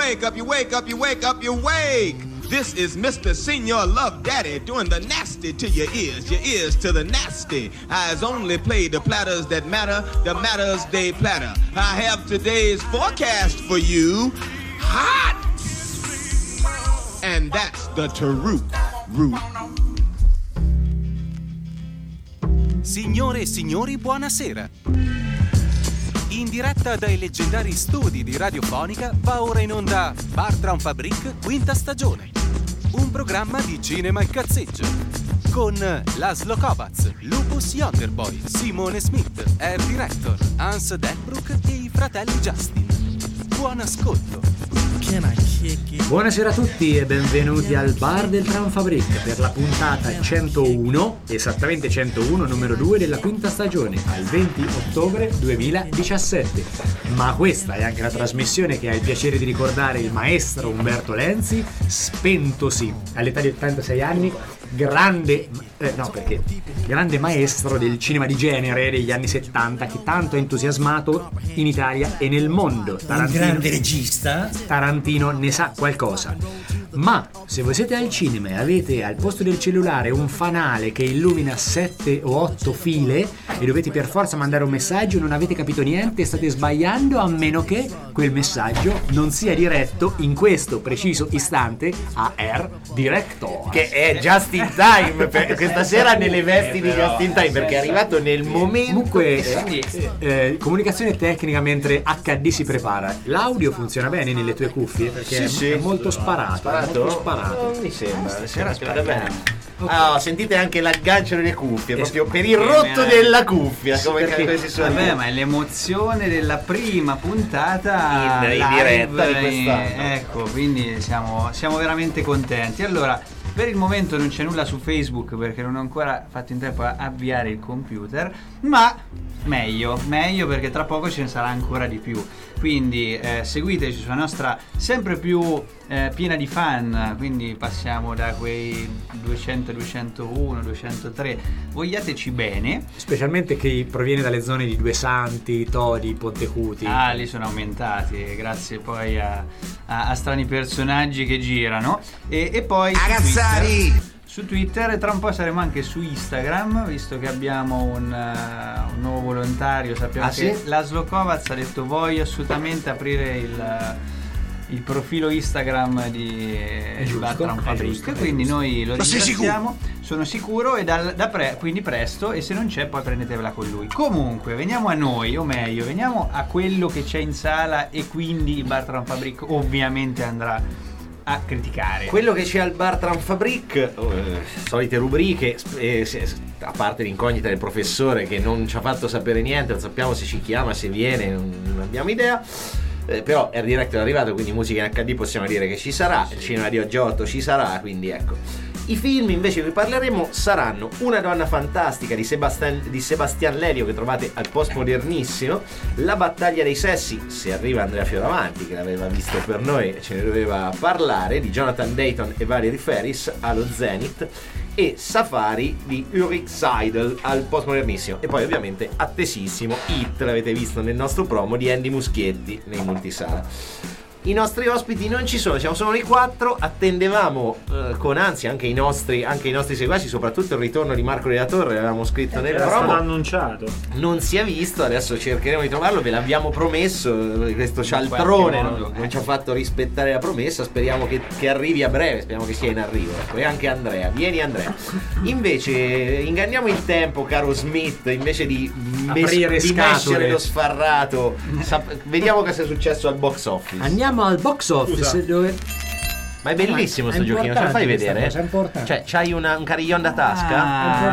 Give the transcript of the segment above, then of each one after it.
wake up, you wake up, you wake up, you wake. This is Mr. Senior Love Daddy doing the nasty to your ears to the nasty. Eyes only play the platters that matter, the matters they platter. I have today's forecast for you. Hot! And that's the truth. Signore e signori, buonasera. In diretta dai leggendari studi di Radiofonica va ora in onda Bartram Fabric, quinta stagione. Un programma di cinema e cazzeggio. Con Laszlo Kovacs, Lupus Yonderboy, Simone Smith, Air Director, Hans Delbruck e i fratelli Justin. Buon ascolto. Buonasera a tutti e benvenuti al Bar del Tram Fabric per la puntata 101, esattamente 101, numero 2 della quinta stagione, al 20 ottobre 2017. Ma questa è anche la trasmissione che ha il piacere di ricordare il maestro Umberto Lenzi, spentosi all'età di 86 anni, grande maestro del cinema di genere degli anni 70 che tanto ha entusiasmato in Italia e nel mondo. Un grande regista. Tarantino ne sa qualcosa. Ma se voi siete al cinema e avete al posto del cellulare un fanale che illumina 7 o 8 file e dovete per forza mandare un messaggio, non avete capito niente, state sbagliando, a meno che quel messaggio non sia diretto in questo preciso istante a Air Director, che è Just in Time per questa sera, nelle vesti di Just in Time, perché è arrivato nel momento. Comunque comunicazione tecnica mentre HD si prepara. L'audio funziona bene nelle tue cuffie perché è molto sparato. Non mi sembra bene. Sentite anche l'aggancio delle cuffie, proprio per il rotto della cuffia, come si suona. Vabbè, ma è l'emozione della prima puntata in diretta di quest'anno. Ecco, quindi siamo veramente contenti. Allora, per il momento non c'è nulla su Facebook perché non ho ancora fatto in tempo a avviare il computer, ma meglio perché tra poco ce ne sarà ancora di più. Quindi seguiteci sulla nostra sempre più piena di fan, quindi passiamo da quei 200, 201, 203, vogliateci bene. Specialmente chi proviene dalle zone di Due Santi, Todi, Pontecuti. Lì sono aumentati, grazie poi a strani personaggi che girano. E poi su Twitter e tra un po' saremo anche su Instagram, visto che abbiamo un nuovo volontario. Sappiamo che Laszlo Kovacs ha detto voglio assolutamente aprire il profilo Instagram di Bartram Fabric, quindi noi lo ringraziamo, sono sicuro, e quindi presto, e se non c'è poi prendetevela con lui. Comunque veniamo a noi, o meglio veniamo a quello che c'è in sala, e quindi il Bartram Fabric ovviamente andrà a criticare quello che c'è al Bartram Fabric. Solite rubriche, a parte l'incognita del professore che non ci ha fatto sapere niente, non sappiamo se ci chiama, se viene, non abbiamo idea. Però Air Director è arrivato, quindi musica in HD possiamo dire che ci sarà, il cinema di oggi 8 ci sarà, quindi ecco. I film invece di cui parleremo saranno Una donna fantastica di Sebastian Lelio, che trovate al Postmodernissimo, La battaglia dei sessi, se arriva Andrea Fioravanti che l'aveva visto per noi e ce ne doveva parlare, di Jonathan Dayton e Valerie Faris allo Zenith, e Safari di Ulrich Seidel al Postmodernissimo, e poi ovviamente attesissimo Hit, l'avete visto nel nostro promo, di Andy Muschietti nei multisala. I nostri ospiti non ci sono, siamo solo noi 4. Attendevamo con ansia anche i nostri seguaci, soprattutto il ritorno di Marco Della Torre, l'avevamo scritto nel promo, annunciato. non si è visto, adesso cercheremo di trovarlo, ve l'abbiamo promesso, questo cialtrone non ci ha fatto rispettare la promessa, speriamo che arrivi a breve, speriamo che sia in arrivo, ecco. E anche Andrea, vieni Andrea. Invece inganniamo il tempo, caro Smith, invece di mescere lo sfarrato, vediamo cosa è successo al box office. Andiamo al box office dove... Ma è bellissimo sto giochino, ce lo fai vedere? Cioè, c'hai un carillon da tasca?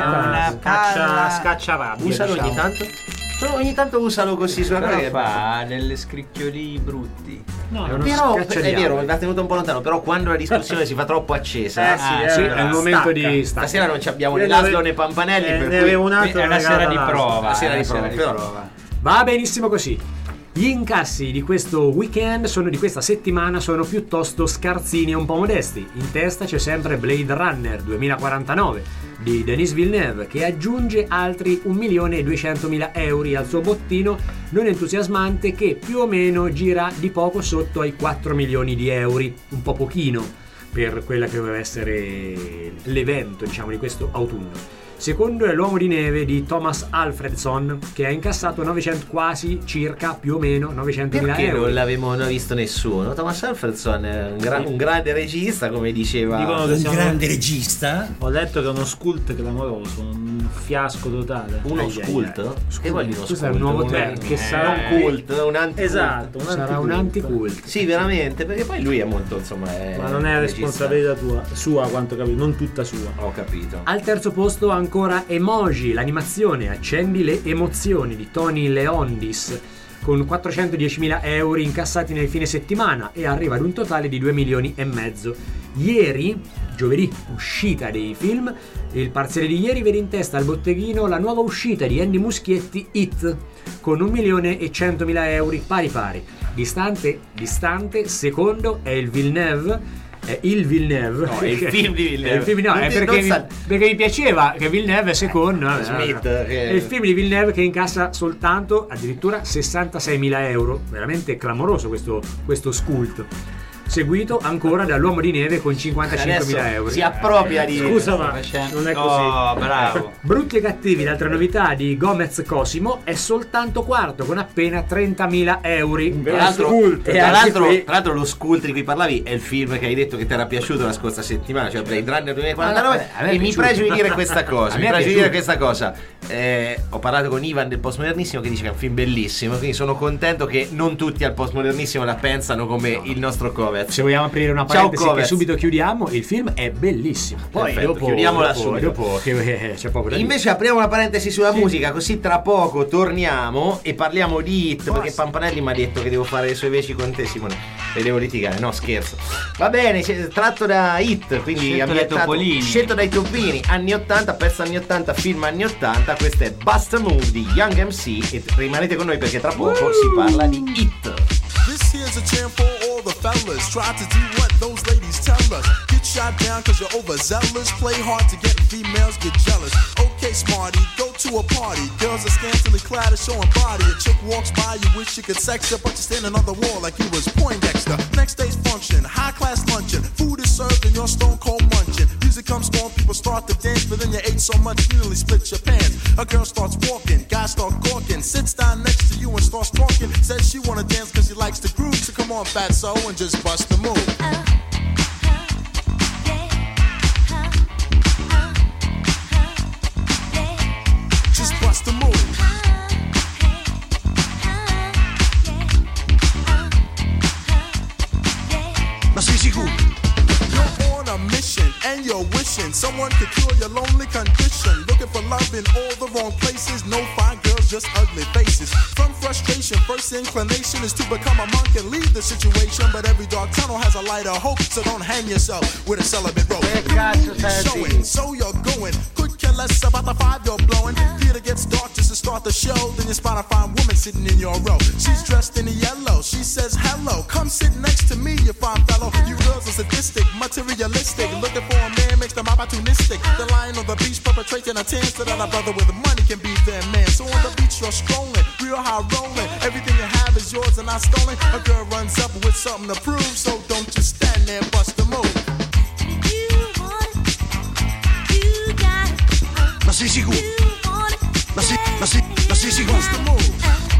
Una scacciarabbia. Usalo ogni tanto? Ogni tanto usalo così sulla cosa, fa delle scricchioli brutti. Però è vero, l'ha tenuto un po' lontano, però quando la discussione si fa troppo accesa, è il momento di stacca. Stasera non ci abbiamo né Laszlo né Pampanelli, per cui è una sera di prova. Però va benissimo così. Gli incassi di questo weekend, di questa settimana, sono piuttosto scarsini e un po' modesti. In testa c'è sempre Blade Runner 2049 di Denis Villeneuve, che aggiunge altri 1.200.000 euro al suo bottino non entusiasmante, che più o meno gira di poco sotto ai 4 milioni di euro, un po' pochino per quella che doveva essere l'evento, diciamo, di questo autunno. Secondo è L'uomo di neve di Thomas Alfredson, che ha incassato quasi circa più o meno 900.000 euro. Perché non l'avevamo visto nessuno? Thomas Alfredson è un grande regista, come diceva. Dicono che sia un grande regista. Ho letto che è uno sculto clamoroso, un fiasco totale. Uno sculto? Che vuol dire uno Questo è un nuovo termine. Che sarà un cult, un anti-cult. Esatto, sarà un anti-cult. Sì, veramente, perché poi lui è molto, insomma, ma non è responsabilità sua, quanto capito, non tutta sua. Ho capito. Al terzo posto ancora Emoji, l'animazione Accendi le emozioni di Tony Leondis, con 410.000 euro incassati nel fine settimana, e arriva ad un totale di 2 milioni e mezzo. Ieri, giovedì, uscita dei film, il parziale di ieri vede in testa al botteghino la nuova uscita di Andy Muschietti, It, con 1.100.000 euro pari. Distante, secondo è il Villeneuve. Il Villeneuve, no, è il film di Villeneuve. Il film, no, è perché mi piaceva che Villeneuve è secondo. Smith, è il film di Villeneuve che incassa soltanto addirittura 66.000 euro. Veramente clamoroso questo sculto. Seguito ancora dall'Uomo di neve con 55.000 euro. Si appropria di. Scusa, ma non è così. Oh, bravo. Brutti e cattivi, l'altra novità di Gomez Cosimo, è soltanto quarto con appena 30.000 euro. Tra l'altro lo sculto di cui parlavi è il film che hai detto che ti era piaciuto la scorsa settimana, cioè Blade Runner 2049. E mi pregio di dire questa cosa. Ho parlato con Ivan del postmodernissimo, che dice che è un film bellissimo, quindi sono contento che non tutti al postmodernissimo la pensano come il nostro cover. Se vogliamo aprire una parentesi che subito chiudiamo, il film è bellissimo. Poi dopo chiudiamola subito. Dopo che c'è poco da dire. Invece apriamo una parentesi sulla musica, così tra poco torniamo e parliamo di It, perché Pampanelli mi ha detto che devo fare le sue veci con te, Simone, e devo litigare. No, scherzo. Va bene, tratto da It, quindi scelto dai Topolini, anni 80, pezzo anni 80, film anni 80. Questo è Bust a Move di Young MC, e rimanete con noi perché tra poco si parla di It. This here's a jam for all the fellas. Try to do what those ladies tell us. Get shot down cause you're overzealous. Play hard to get females, get jealous. Okay, smarty, go to a party. Girls are scantily clad and showing body. A chick walks by, you wish you could sex her, but you're standing on the wall like you was Poindexter. Next day's function, high class luncheon. Food is served and you're stone cold munching. Music comes on, people start to dance, but then you ate so much you nearly split your pants. A girl starts walking, guys start gawking, sits down next to you and starts talking. Says she wanna dance cause she likes the groove, so come on fatso and just bust the move. Just bust the move. Ma sei sicuro? You're on a mission and you're wishing someone could cure your lonely condition. Looking for love in all the wrong places. No fine girls, just ugly faces. From frustration, first inclination is to become a monk and leave the situation. But every dark tunnel has a light of hope, so don't hang yourself with a celibate rope. Showing, so you're going. Could care less about the 5 you're blowing. Theater gets dark just to start the show. Then you spot a fine woman sitting in your row. She's dressed in yellow. She says hello. Come sit next to me, you fine fellow. You girls are sadistic, materialistic. Looking for a man makes them opportunistic. The lion on the beach perpetrating a tan so that a brother with money can be their man. So on the beach you're strolling, real high rolling. Everything you have is yours and not stolen. A girl runs up with something to prove, so don't just stand there and bust the move. Ma sei sicuro? Ma sei sicuro? Bust the move.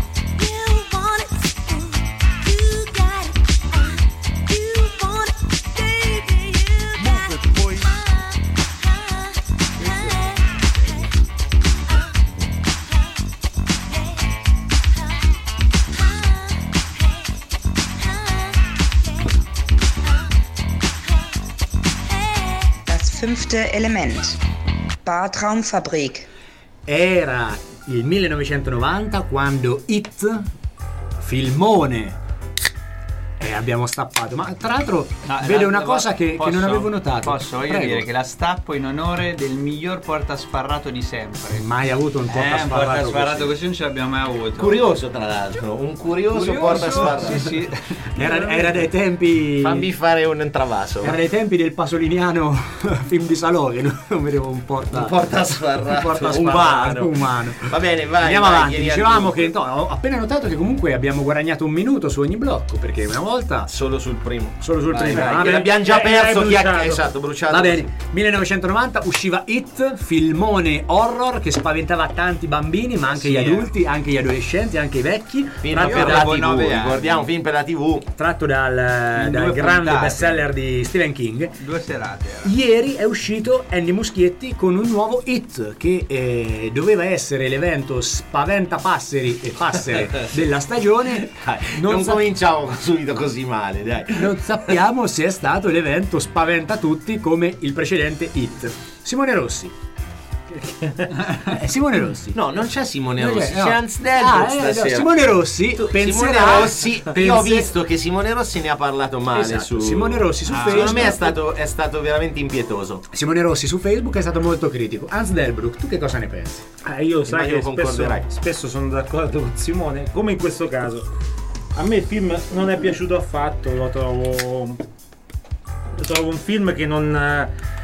Fünfte Element. Bartraumfabrik. Era il 1990 quando It, filmone Abbiamo stappato, ma tra l'altro vede una cosa che non avevo notato. Voglio dire che la stappo in onore del miglior portasparrato di sempre. Mai avuto un portasparrato così non ce l'abbiamo mai avuto. Curioso, tra l'altro, un curioso portasparrato. Sì. Era dei tempi. Fammi fare un travaso. Era dei tempi del pasoliniano film di Salò che non vedevo un portasparrato umano. Va bene, vai. Andiamo avanti. Dicevamo che ho appena notato che comunque abbiamo guadagnato un minuto su ogni blocco, perché una volta solo sul primo. Vai. L'abbiamo già perso. Esatto, bruciato. Va bene. 1990 usciva It, filmone horror che spaventava tanti bambini, ma anche gli adulti, anche gli adolescenti, anche i vecchi. Film per la TV, ricordiamo, film per la TV. Tratto dal grande bestseller di Stephen King. 2 serate. Ieri è uscito Andy Muschietti con un nuovo It che doveva essere l'evento spaventa passeri e passere della stagione. Non cominciamo subito così male, dai. Non sappiamo se è stato l'evento spaventa tutti come il precedente It. Simone Rossi. Simone Rossi. No, non c'è Simone Rossi, c'è Hans Delbrück stasera. Simone Rossi penserà. Io ho visto che Simone Rossi ne ha parlato male su Simone Rossi su Facebook. Secondo me è stato veramente impietoso. Simone Rossi su Facebook è stato molto critico. Hans Delbrück, tu che cosa ne pensi? Io sai che spesso sono d'accordo con Simone, come in questo caso. A me il film non è piaciuto affatto, lo trovo un film che non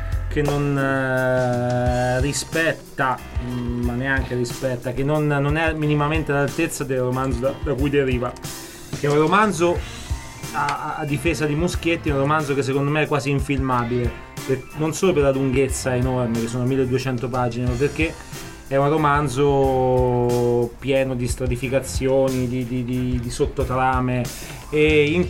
rispetta, ma neanche rispetta, che non è minimamente all'altezza del romanzo da cui deriva, che è un romanzo a difesa di Muschietti, è un romanzo che secondo me è quasi infilmabile, non solo per la lunghezza enorme, che sono 1200 pagine, ma perché è un romanzo pieno di stratificazioni, di sottotrame, e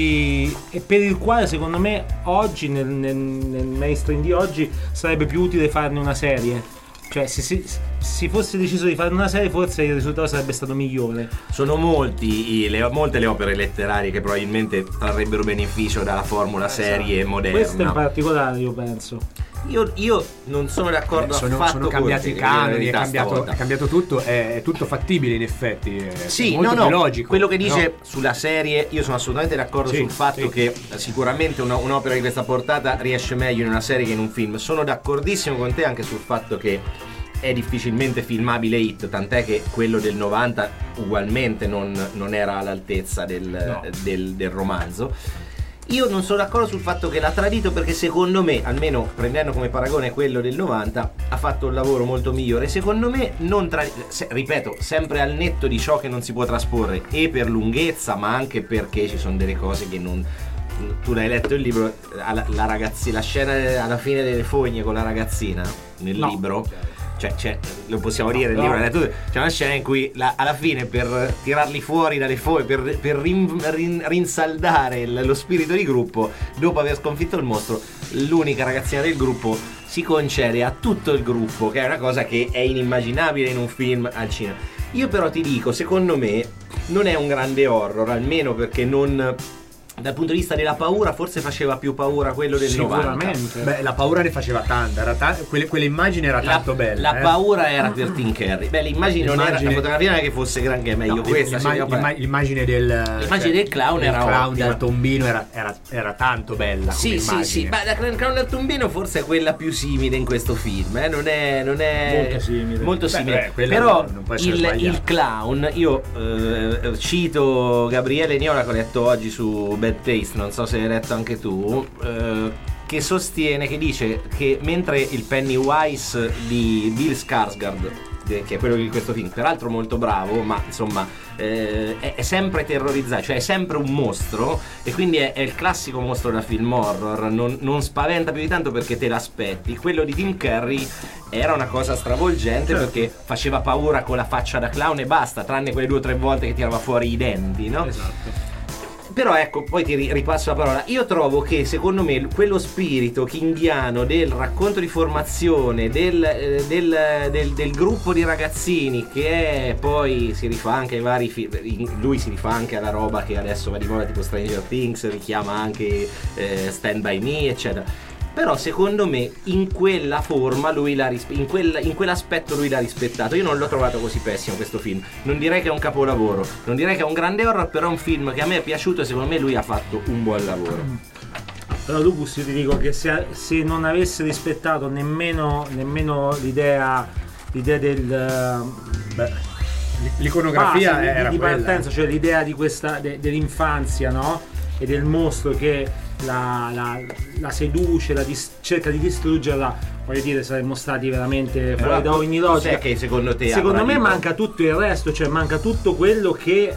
per il quale secondo me oggi nel mainstream di oggi sarebbe più utile farne una serie. Cioè se si fosse deciso di fare una serie, forse il risultato sarebbe stato migliore. Sono molte le opere letterarie che probabilmente trarrebbero beneficio dalla formula serie moderna. Questa in particolare, io penso. Io non sono d'accordo affatto. Sono cambiati i canoni, è cambiato tutto, è tutto fattibile in effetti. Sì, molto più logico. Quello che dice sulla serie, io sono assolutamente d'accordo sul fatto che sicuramente un'opera di questa portata riesce meglio in una serie che in un film. Sono d'accordissimo con te anche sul fatto che è difficilmente filmabile It, tant'è che quello del 90 ugualmente non era all'altezza del romanzo. Io non sono d'accordo sul fatto che l'ha tradito, perché secondo me, almeno prendendo come paragone quello del 90, ha fatto un lavoro molto migliore. Secondo me ripeto, sempre al netto di ciò che non si può trasporre, e per lunghezza, ma anche perché ci sono delle cose che non... Tu l'hai letto il libro, la scena alla fine delle fogne con la ragazzina nel libro, cioè lo possiamo dire nel libro, c'è una scena in cui alla fine, per tirarli fuori dalle fogne, per rinsaldare lo spirito di gruppo, dopo aver sconfitto il mostro, l'unica ragazzina del gruppo si concede a tutto il gruppo, che è una cosa che è inimmaginabile in un film al cinema. Io però ti dico, secondo me non è un grande horror, almeno perché non... Dal punto di vista della paura, forse faceva più paura quello del 90. Beh, la paura ne faceva tanta, quell'immagine era tanto bella. La paura era per Tim Curry. Beh, l'immagine non era, la fotografia non è che fosse granché meglio questa. L'immagine del clown era il clown dal tombino era tanto bella. Sì. Ma il clown dal tombino forse è quella più simile in questo film. Non è molto simile. Però il clown, io cito Gabriele Niola, che ho letto oggi su Bad Taste, non so se hai letto anche tu, che sostiene, che dice che mentre il Pennywise di Bill Skarsgård, che è quello di questo film, peraltro molto bravo, ma insomma è sempre terrorizzato, cioè è sempre un mostro, e quindi è il classico mostro da film horror, non spaventa più di tanto perché te l'aspetti. Quello di Tim Curry era una cosa stravolgente, perché faceva paura con la faccia da clown e basta, tranne quelle 2 o 3 volte che tirava fuori i denti, no? Esatto. Però ecco, poi ti ripasso la parola. Io trovo che secondo me quello spirito kinghiano del racconto di formazione del gruppo di ragazzini, che poi si rifà anche ai vari lui si rifà anche alla roba che adesso va di moda, tipo Stranger Things, richiama anche Stand By Me, eccetera. Però secondo me in quella forma lui in quell'aspetto lui l'ha rispettato. Io non l'ho trovato così pessimo questo film, non direi che è un capolavoro, non direi che è un grande horror, però è un film che a me è piaciuto e secondo me lui ha fatto un buon lavoro. Però Lupus, io ti dico che se non avesse rispettato nemmeno l'idea del l'iconografia era di quella, partenza, cioè l'idea di questa dell'infanzia, no? E del mostro che la seduce, cerca di distruggerla, voglio dire, saremmo stati veramente fuori da ogni logica. Cos'è che secondo te? Secondo me manca tutto il resto, cioè manca tutto quello che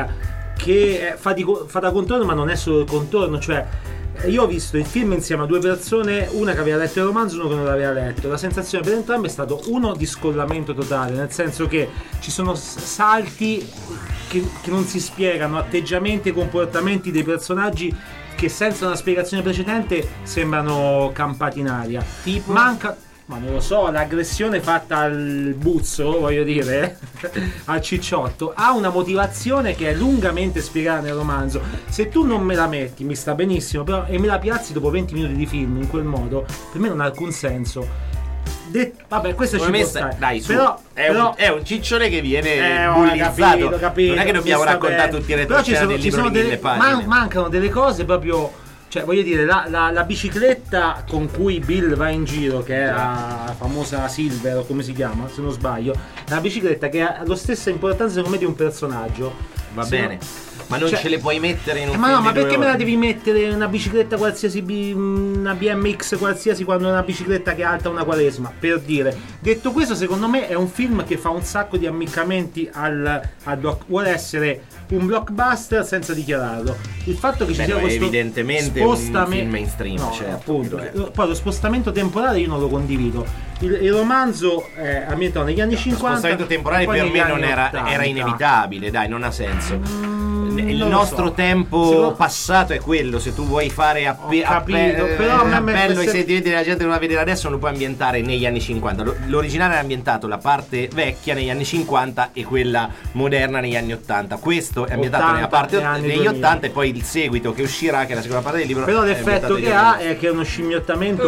fa da contorno, ma non è solo il contorno, cioè io ho visto il film insieme a due persone, una che aveva letto il romanzo e uno che non l'aveva letto. La sensazione per entrambi è stato uno di scollamento totale, nel senso che ci sono salti che non si spiegano, atteggiamenti e comportamenti dei personaggi che senza una spiegazione precedente sembrano campati in aria. Tipo? Manca, ma non lo so, l'aggressione fatta al buzzo, voglio dire, al cicciotto, ha una motivazione che è lungamente spiegata nel romanzo. Se tu non me la metti, mi sta benissimo, però, e me la piazzi dopo 20 minuti di film in quel modo, per me non ha alcun senso. Vabbè, questo ci può stare. Dai, su, però è un ciccione che viene bullizzato. Capito, non è che dobbiamo raccontare tutti i retroscena del libro di 1000 pagine. Mancano delle cose proprio, cioè voglio dire, la bicicletta con cui Bill va in giro, che è la famosa Silver, o come si chiama, se non sbaglio, è una bicicletta che ha la stessa importanza secondo me di un personaggio. Va bene. Ma non ce le puoi mettere in un ma film no, ma di perché 2 me ore? la devi mettere una bicicletta qualsiasi, una BMX qualsiasi, quando è una bicicletta che è alta una Quaresma, per dire. Detto questo, secondo me è un film che fa un sacco di ammiccamenti vuole essere un blockbuster senza dichiararlo. Il fatto che ci sia questo evidentemente spostamento, un film mainstream, no, certo, appunto. Poi lo spostamento temporale io non lo condivido. Il romanzo è ambientato negli anni 50. Lo spostamento temporale per me non era inevitabile, dai, non ha senso. Il nostro tempo passato è quello. Se tu vuoi fare però appello ai sentimenti della gente che non va a vedere adesso, non lo puoi ambientare negli anni 50. L'originale era ambientato la parte vecchia negli anni 50 e quella moderna negli anni 80. Questo è ambientato nella parte degli 80 e poi il seguito che uscirà, che è la seconda parte del libro. Però l'effetto che ha è che è uno scimmiottamento.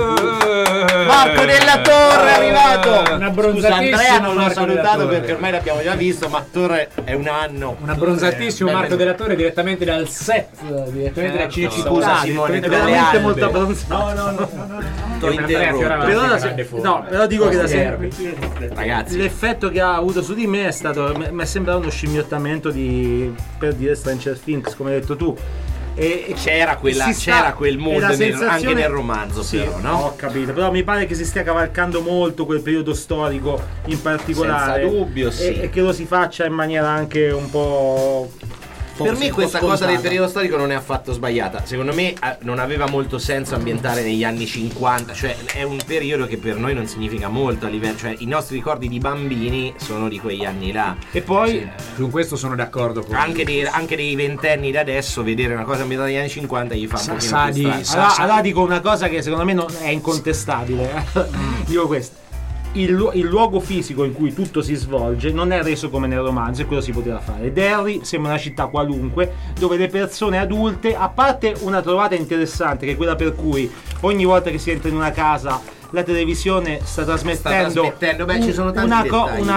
Marco della Torre è arrivato. Scusa, Andrea non l'ho Marco salutato perché ormai l'abbiamo già visto, ma Torre è un anno. Un abbronzatissimo Marco della Torre direttamente dal set, direttamente da Cinecittà. Scusa Simone, è veramente molto abbronzato. No. T'ho interrotto. Però dico che da sempre ragazzi, l'effetto che ha avuto su di me è stato, mi è sembrato uno scimmiottamento per dire Stranger Things, come hai detto tu. E c'era quel mood anche nel romanzo, sì, però, no? Ho capito, però mi pare che si stia cavalcando molto quel periodo storico in particolare. Senza dubbio, sì. E che lo si faccia in maniera anche un po'. Per me questa cosa del periodo storico non è affatto sbagliata. Secondo me non aveva molto senso ambientare negli anni 50, cioè è un periodo che per noi non significa molto a livello, cioè i nostri ricordi di bambini sono di quegli anni là. E poi su questo sono d'accordo con anche dei ventenni da adesso vedere una cosa ambientata negli anni 50 gli fa un pochino più strano. Allora dico una cosa che secondo me non è incontestabile. Dico questo. Il luogo fisico in cui tutto si svolge non è reso come nel romanzo, e quello si poteva fare. Derry sembra una città qualunque dove le persone adulte, a parte una trovata interessante che è quella per cui ogni volta che si entra in una casa la televisione sta trasmettendo beh, ci sono tanti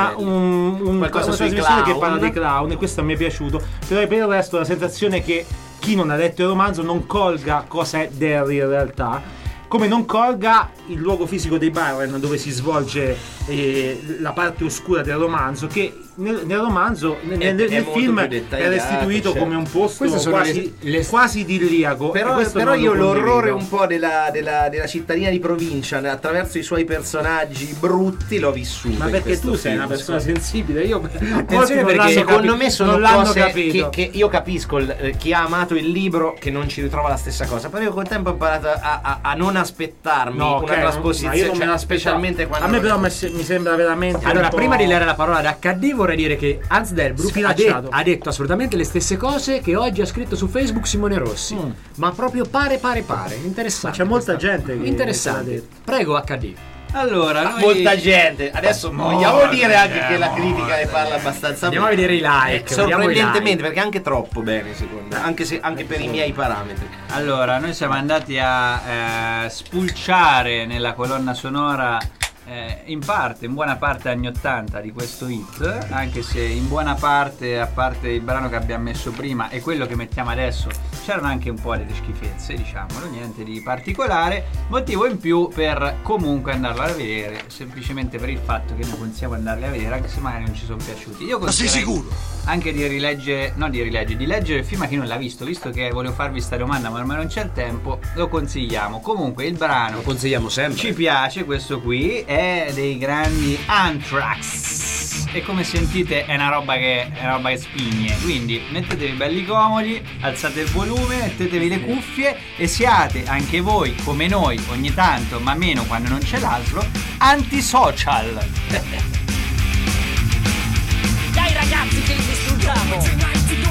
una trasmissione che parla dei clown, e questo mi è piaciuto. Però per il resto la sensazione che chi non ha letto il romanzo non colga cosa è Derry in realtà, come non colga il luogo fisico dei Byron dove si svolge la parte oscura del romanzo, che nel romanzo nel film è restituito come un posto quasi idilliaco. Però io l'orrore un po' della cittadina di provincia attraverso i suoi personaggi brutti l'ho vissuto. Ma perché tu sei una persona sensibile? Io attenzione, perché secondo me sono cose che io capisco chi ha amato il libro che non ci ritrova la stessa cosa, però io col tempo ho imparato a non aspettarmi una trasposizione, specialmente quando a me però mi sembra veramente. Allora, prima di dare la parola ad HD vorrei dire che Hans Delbruck ha detto assolutamente le stesse cose che oggi ha scritto su Facebook Simone Rossi, ma proprio pare interessante. Ma c'è molta gente che interessante. Prego HD. Allora, noi... molta gente. Adesso vogliamo dire anche che la critica ne parla abbastanza Andiamo a bene. vedere i like. Sorprendentemente, perché anche troppo bene, secondo me. Anche per i miei parametri. Allora, noi siamo andati a spulciare nella colonna sonora in buona parte anni 80 di questo hit, anche se in buona parte, a parte il brano che abbiamo messo prima e quello che mettiamo adesso, c'erano anche un po' delle schifezze, diciamolo, niente di particolare, motivo in più per comunque andarlo a vedere, semplicemente per il fatto che noi possiamo andarli a vedere anche se magari non ci sono piaciuti. Io Ma sei sicuro? anche di leggere il film a chi non l'ha visto che volevo farvi sta domanda ma ormai non c'è il tempo, lo consigliamo. Comunque il brano Lo consigliamo sempre. ci piace, questo qui è dei grandi Anthrax e come sentite è una roba che spigne, quindi mettetevi belli comodi, alzate il volume, mettetevi le cuffie e siate anche voi come noi ogni tanto, ma meno quando non c'è l'ASLO, antisocial. Dai ragazzi che li distruggiamo!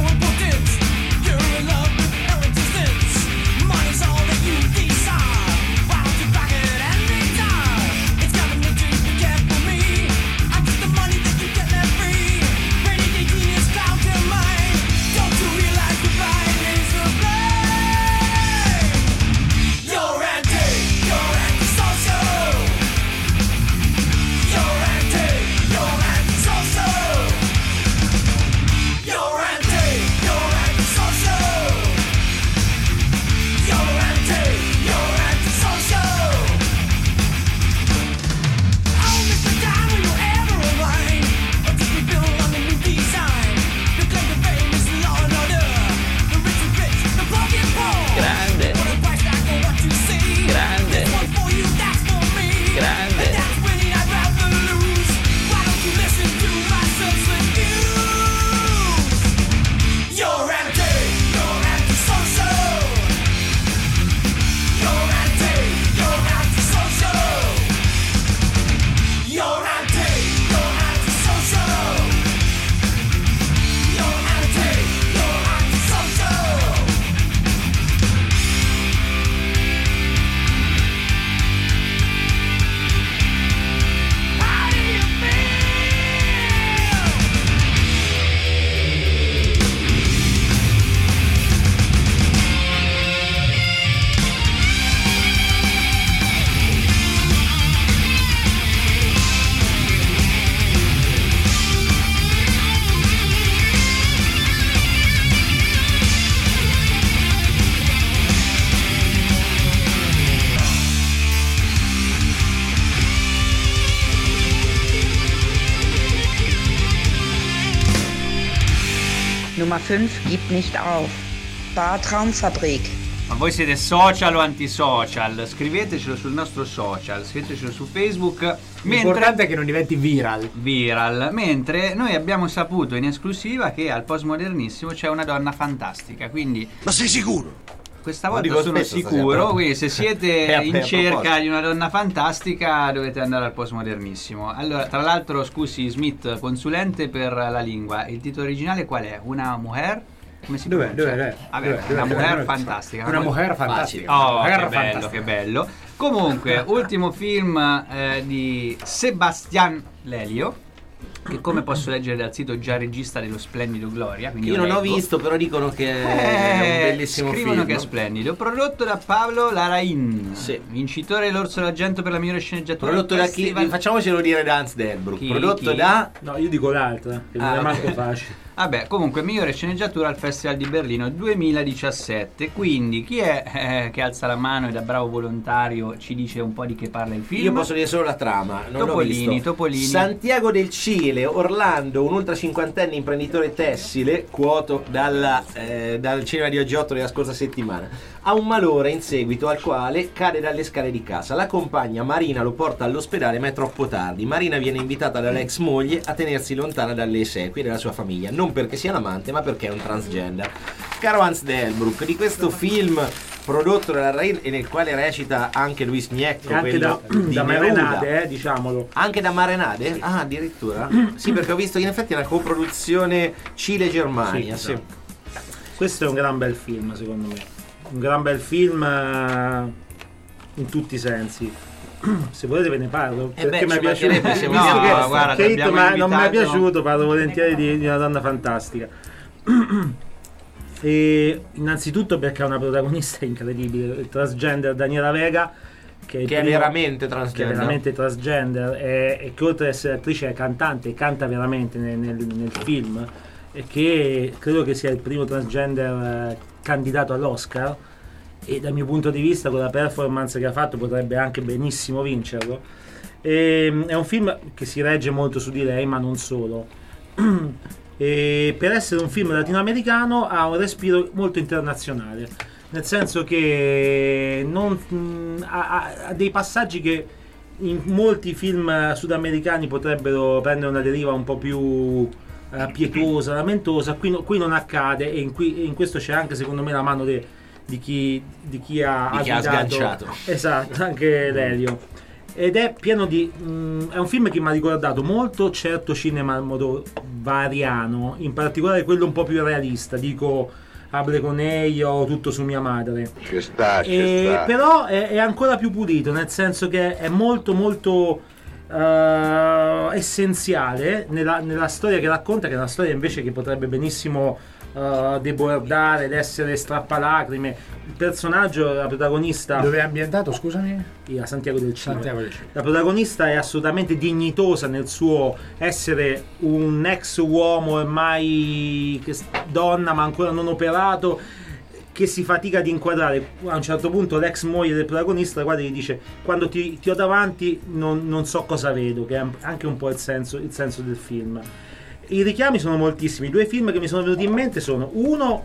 Nummer 5 gibt nicht auf. Bar Traumfabrik. Ma voi siete social o antisocial? Scrivetecelo sul nostro social, scrivetecelo su Facebook. L'importante è che non diventi viral. Mentre noi abbiamo saputo in esclusiva che al postmodernissimo c'è una donna fantastica, quindi... Ma sei sicuro? Questa volta sono sicuro, quindi se siete in cerca di una donna fantastica dovete andare al postmodernissimo. Allora, tra l'altro, scusi Smith, consulente per la lingua, il titolo originale qual è? Una mujer? Come si pronuncia? Dov'è? Una mujer fantastica. Una mujer fantastica. Oh, che bello. Comunque, ultimo film di Sebastian Lelio, che come posso leggere dal sito già regista dello splendido Gloria, quindi io non ho leggo. visto, però dicono che è un bellissimo scrivono film. che è splendido, prodotto da Pablo Larraín, sì, vincitore dell'Orso d'Argento per la migliore sceneggiatura. Prodotto da chi? Facciamocelo dire da Hans Delbruck. Prodotto da... No, io dico l'altra, che non è manco facile. Vabbè, comunque migliore sceneggiatura al Festival di Berlino 2017. Quindi chi è che alza la mano e da bravo volontario ci dice un po' di che parla il film? Io posso dire solo la trama, non l'ho visto. Topolini. Santiago del Cile, Orlando, un ultra cinquantenne imprenditore tessile, quoto dal cinema di Oggiotto della scorsa settimana, ha un malore in seguito al quale cade dalle scale di casa. La compagna Marina lo porta all'ospedale ma è troppo tardi. Marina viene invitata dall'ex moglie a tenersi lontana dalle esequie della sua famiglia, non perché sia l'amante ma perché è un transgender. Caro Hans Delbruck, di questo film prodotto dalla Rai e nel quale recita anche Luis Gnecco, anche da Marenade, diciamolo. Anche da Marenade? Ah, addirittura? Sì, perché ho visto che in effetti è una coproduzione Cile-Germania. Sì, esatto. Questo è un gran bel film, secondo me. Un gran bel film in tutti i sensi. Se volete ve ne parlo, beh, mi è ci piaciuto. mancherebbe, se Visto vogliamo. che No, guarda, Kate abbiamo non mi è invitato- piaciuto, parlo volentieri di una donna fantastica. E innanzitutto perché ha una protagonista incredibile, il transgender Daniela Vega, che Che è veramente transgender. che è veramente transgender e che oltre ad essere attrice è cantante e canta veramente nel film, e che credo che sia il primo transgender candidato all'Oscar, e dal mio punto di vista con la performance che ha fatto potrebbe anche benissimo vincerlo. È un film che si regge molto su di lei, ma non solo. E per essere un film latinoamericano ha un respiro molto internazionale, nel senso che ha dei passaggi che in molti film sudamericani potrebbero prendere una deriva un po' più pietosa, lamentosa. Qui non accade, e in questo c'è anche secondo me la mano di chi ha guidato. Sganciato. Esatto, anche Lelio. Ed è pieno di è un film che mi ha ricordato molto certo cinema almodovariano, in particolare quello un po' più realista, dico Abre Coneglio o Tutto su mia madre. Ci sta. Però è ancora più pulito, nel senso che è molto molto essenziale nella storia che racconta, che è una storia invece che potrebbe benissimo debordare ed essere strappalacrime. Il personaggio, la protagonista, Dove è ambientato, scusami? a Santiago del Cile. Santiago del Cile. La protagonista è assolutamente dignitosa nel suo essere un ex uomo ormai donna ma ancora non operato, che si fatica ad inquadrare. A un certo punto l'ex moglie del protagonista guarda e gli dice: quando ti ho davanti non so cosa vedo, che è anche un po' il senso del film. I richiami sono moltissimi. Due film che mi sono venuti in mente sono uno,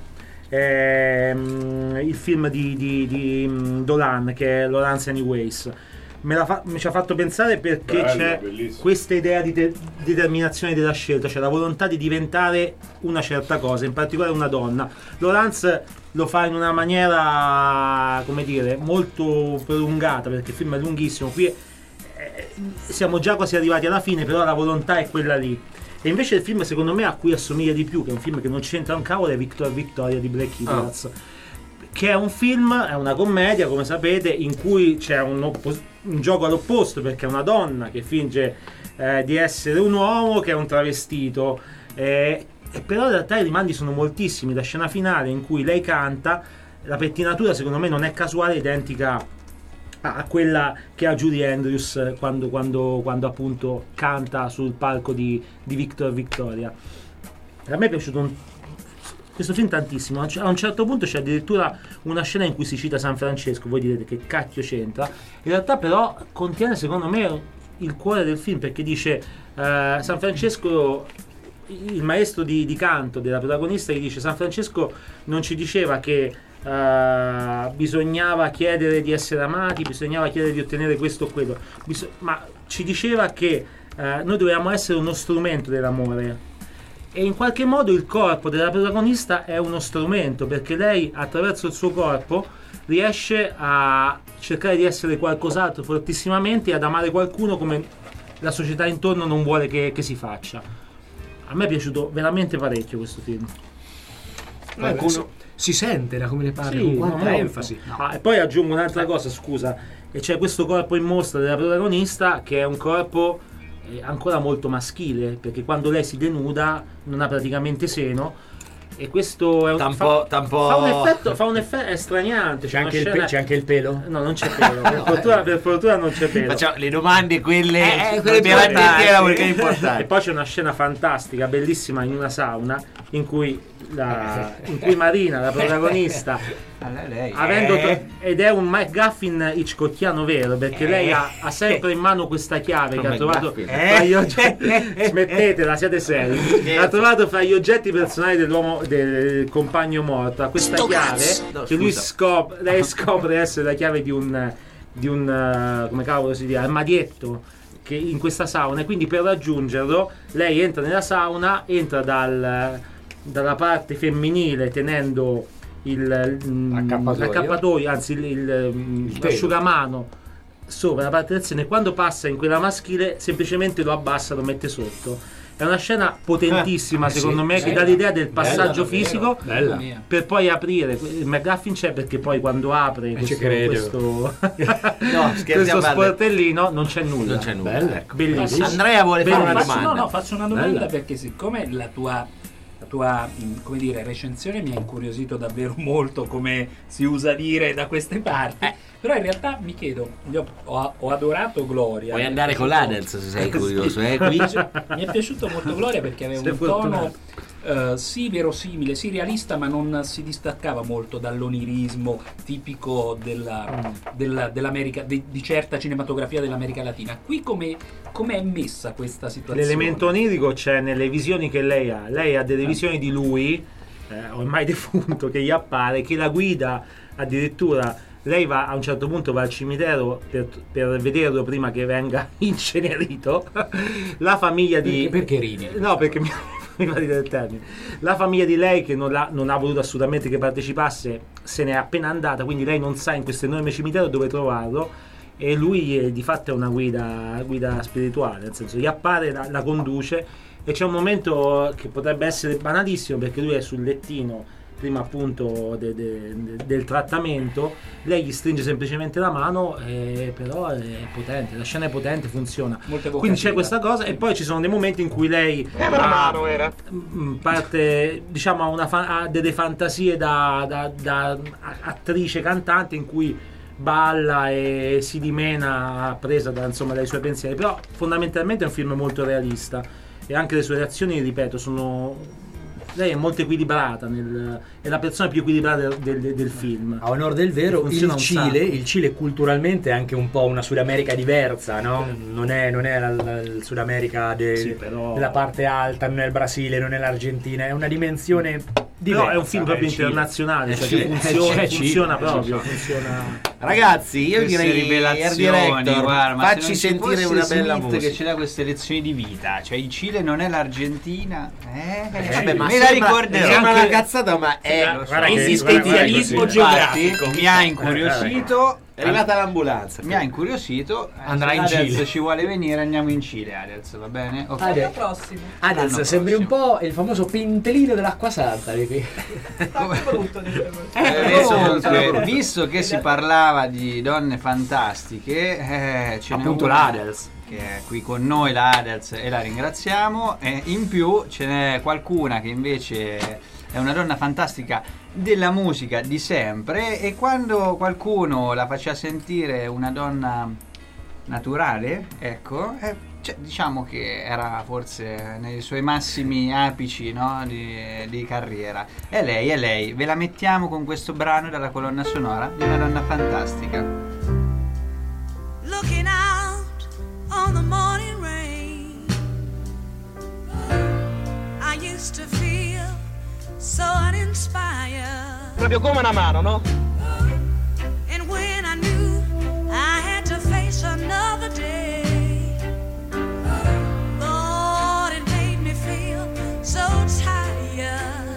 il film di Dolan, che è Lawrence Anyways. Mi ci ha fatto pensare perché c'è questa idea di determinazione della scelta, cioè la volontà di diventare una certa cosa, in particolare una donna. Lawrence lo fa in una maniera, come dire, molto prolungata, perché il film è lunghissimo. Qui siamo già quasi arrivati alla fine, però la volontà è quella lì. E invece il film secondo me a cui assomiglia di più, che è un film che non c'entra un cavolo, è Victor Victoria di Blake Edwards, che è un film, è una commedia come sapete, in cui c'è un gioco all'opposto, perché è una donna che finge di essere un uomo che è un travestito, e però in realtà i rimandi sono moltissimi. La scena finale in cui lei canta, la pettinatura secondo me non è casuale, identica a quella che ha Julie Andrews quando appunto canta sul palco di Victor Victoria. A me è piaciuto questo film tantissimo. A un certo punto c'è addirittura una scena in cui si cita San Francesco. Voi direte che cacchio c'entra, in realtà però contiene secondo me il cuore del film, perché dice San Francesco, il maestro di canto della protagonista gli dice: San Francesco non ci diceva che bisognava chiedere di essere amati, bisognava chiedere di ottenere questo o quello, ma ci diceva che noi dovevamo essere uno strumento dell'amore. E in qualche modo il corpo della protagonista è uno strumento, perché lei attraverso il suo corpo riesce a cercare di essere qualcos'altro fortissimamente e ad amare qualcuno come la società intorno non vuole che si faccia. A me è piaciuto veramente parecchio questo film. Si sente da come ne parli, Sì, con quanta molto. enfasi. E poi aggiungo un'altra cosa, scusa, e c'è questo corpo in mostra della protagonista, che è un corpo ancora molto maschile, perché quando lei si denuda non ha praticamente seno, e questo è fa un effetto è straniante. C'è anche il pelo? No, non c'è pelo. Per fortuna non c'è pelo. Facciamo le domande, quelle quelle per attenti alla perché è E importante. poi c'è una scena fantastica, bellissima, in una sauna in cui Marina, la protagonista, ed è un MacGuffin hitchcockiano vero, perché lei ha sempre in mano questa chiave che ha trovato fra gli oggetti. Smettetela, siate seri. Ha trovato fra gli oggetti personali del compagno morto questa chiave che lei scopre essere la chiave di un come cavolo si dice, armadietto che in questa sauna, e quindi per raggiungerlo lei entra nella sauna, entra dalla parte femminile tenendo l'accappatoio, anzi l'asciugamano sopra la parte del seno, e quando passa in quella maschile semplicemente lo abbassa, lo mette sotto, È una scena potentissima, secondo me, che dà l'idea del passaggio fisico per poi aprire. Il McGuffin c'è perché poi quando apre questo sportellino non c'è nulla. Bella. Bellissimo. Andrea vuole fare una domanda. Faccio una domanda perché siccome la tua come dire, recensione mi ha incuriosito davvero molto, come si usa dire da queste parti, però in realtà mi chiedo, io ho adorato Gloria. Puoi andare con l'Adels se sei curioso, qui. Mi è piaciuto molto Gloria perché aveva un tono sì verosimile, sì realista, ma non si distaccava molto dall'onirismo tipico dell'America, di certa cinematografia dell'America Latina. Qui come è messa questa situazione? L'elemento onirico c'è nelle visioni che lei ha. Lei ha delle visioni di lui, ormai defunto, che gli appare, che la guida addirittura. Lei va a un certo punto va al cimitero per vederlo prima che venga incenerito. La famiglia di... Perché ridi? No, perché prima di dire il termine. La famiglia di lei, che non ha voluto assolutamente che partecipasse, se n'è appena andata, quindi lei non sa in questo enorme cimitero dove trovarlo, e lui di fatto è una guida spirituale, nel senso gli appare, la conduce, e c'è un momento che potrebbe essere banalissimo perché lui è sul lettino prima appunto del trattamento, lei gli stringe semplicemente la mano, però è potente, la scena è potente, funziona. Quindi c'è questa cosa, e poi ci sono dei momenti in cui lei parte, diciamo, ha delle fantasie da attrice cantante in cui balla e si dimena presa dai suoi pensieri, però fondamentalmente è un film molto realista, e anche le sue reazioni, ripeto, lei è molto equilibrata, è la persona più equilibrata del film. A onor del vero, il Cile culturalmente è anche un po' una Sud America diversa, no? Non è il Sud America della parte alta, non è il Brasile, non è l'Argentina, è una dimensione diversa. Però è un film proprio internazionale, cioè funziona proprio. Ragazzi, io direi rivelazioni, guarda, ma facci sentire una bella musica che ci dà queste lezioni di vita. Cioè il Cile non è l'Argentina, vabbè, ma me la ricorderò. Sembra una cazzata, ma è esistenzialismo geografico. Mi ha incuriosito. È arrivata l'ambulanza. Mi ha incuriosito. Andrà in Cile. Se ci vuole venire, andiamo in Cile. Adels, va bene? Okay. L'anno prossimo. Adels, sembri un po' il famoso pentelino dell'acqua santa. Comunque, visto che si parlava di donne fantastiche, ce n'è appunto una l'Adels che è qui con noi, la Adels, e la ringraziamo. E in più ce n'è qualcuna che invece è una donna fantastica della musica di sempre, e quando qualcuno la faceva sentire una donna naturale, ecco, cioè, diciamo che era forse nei suoi massimi apici, no, di carriera. È lei, ve la mettiamo con questo brano dalla colonna sonora di una donna fantastica. Looking out on the morning rain, I used to feel so uninspired. Proprio come una mano, no? And when I knew I had to face another day, Lord, it made me feel so tired.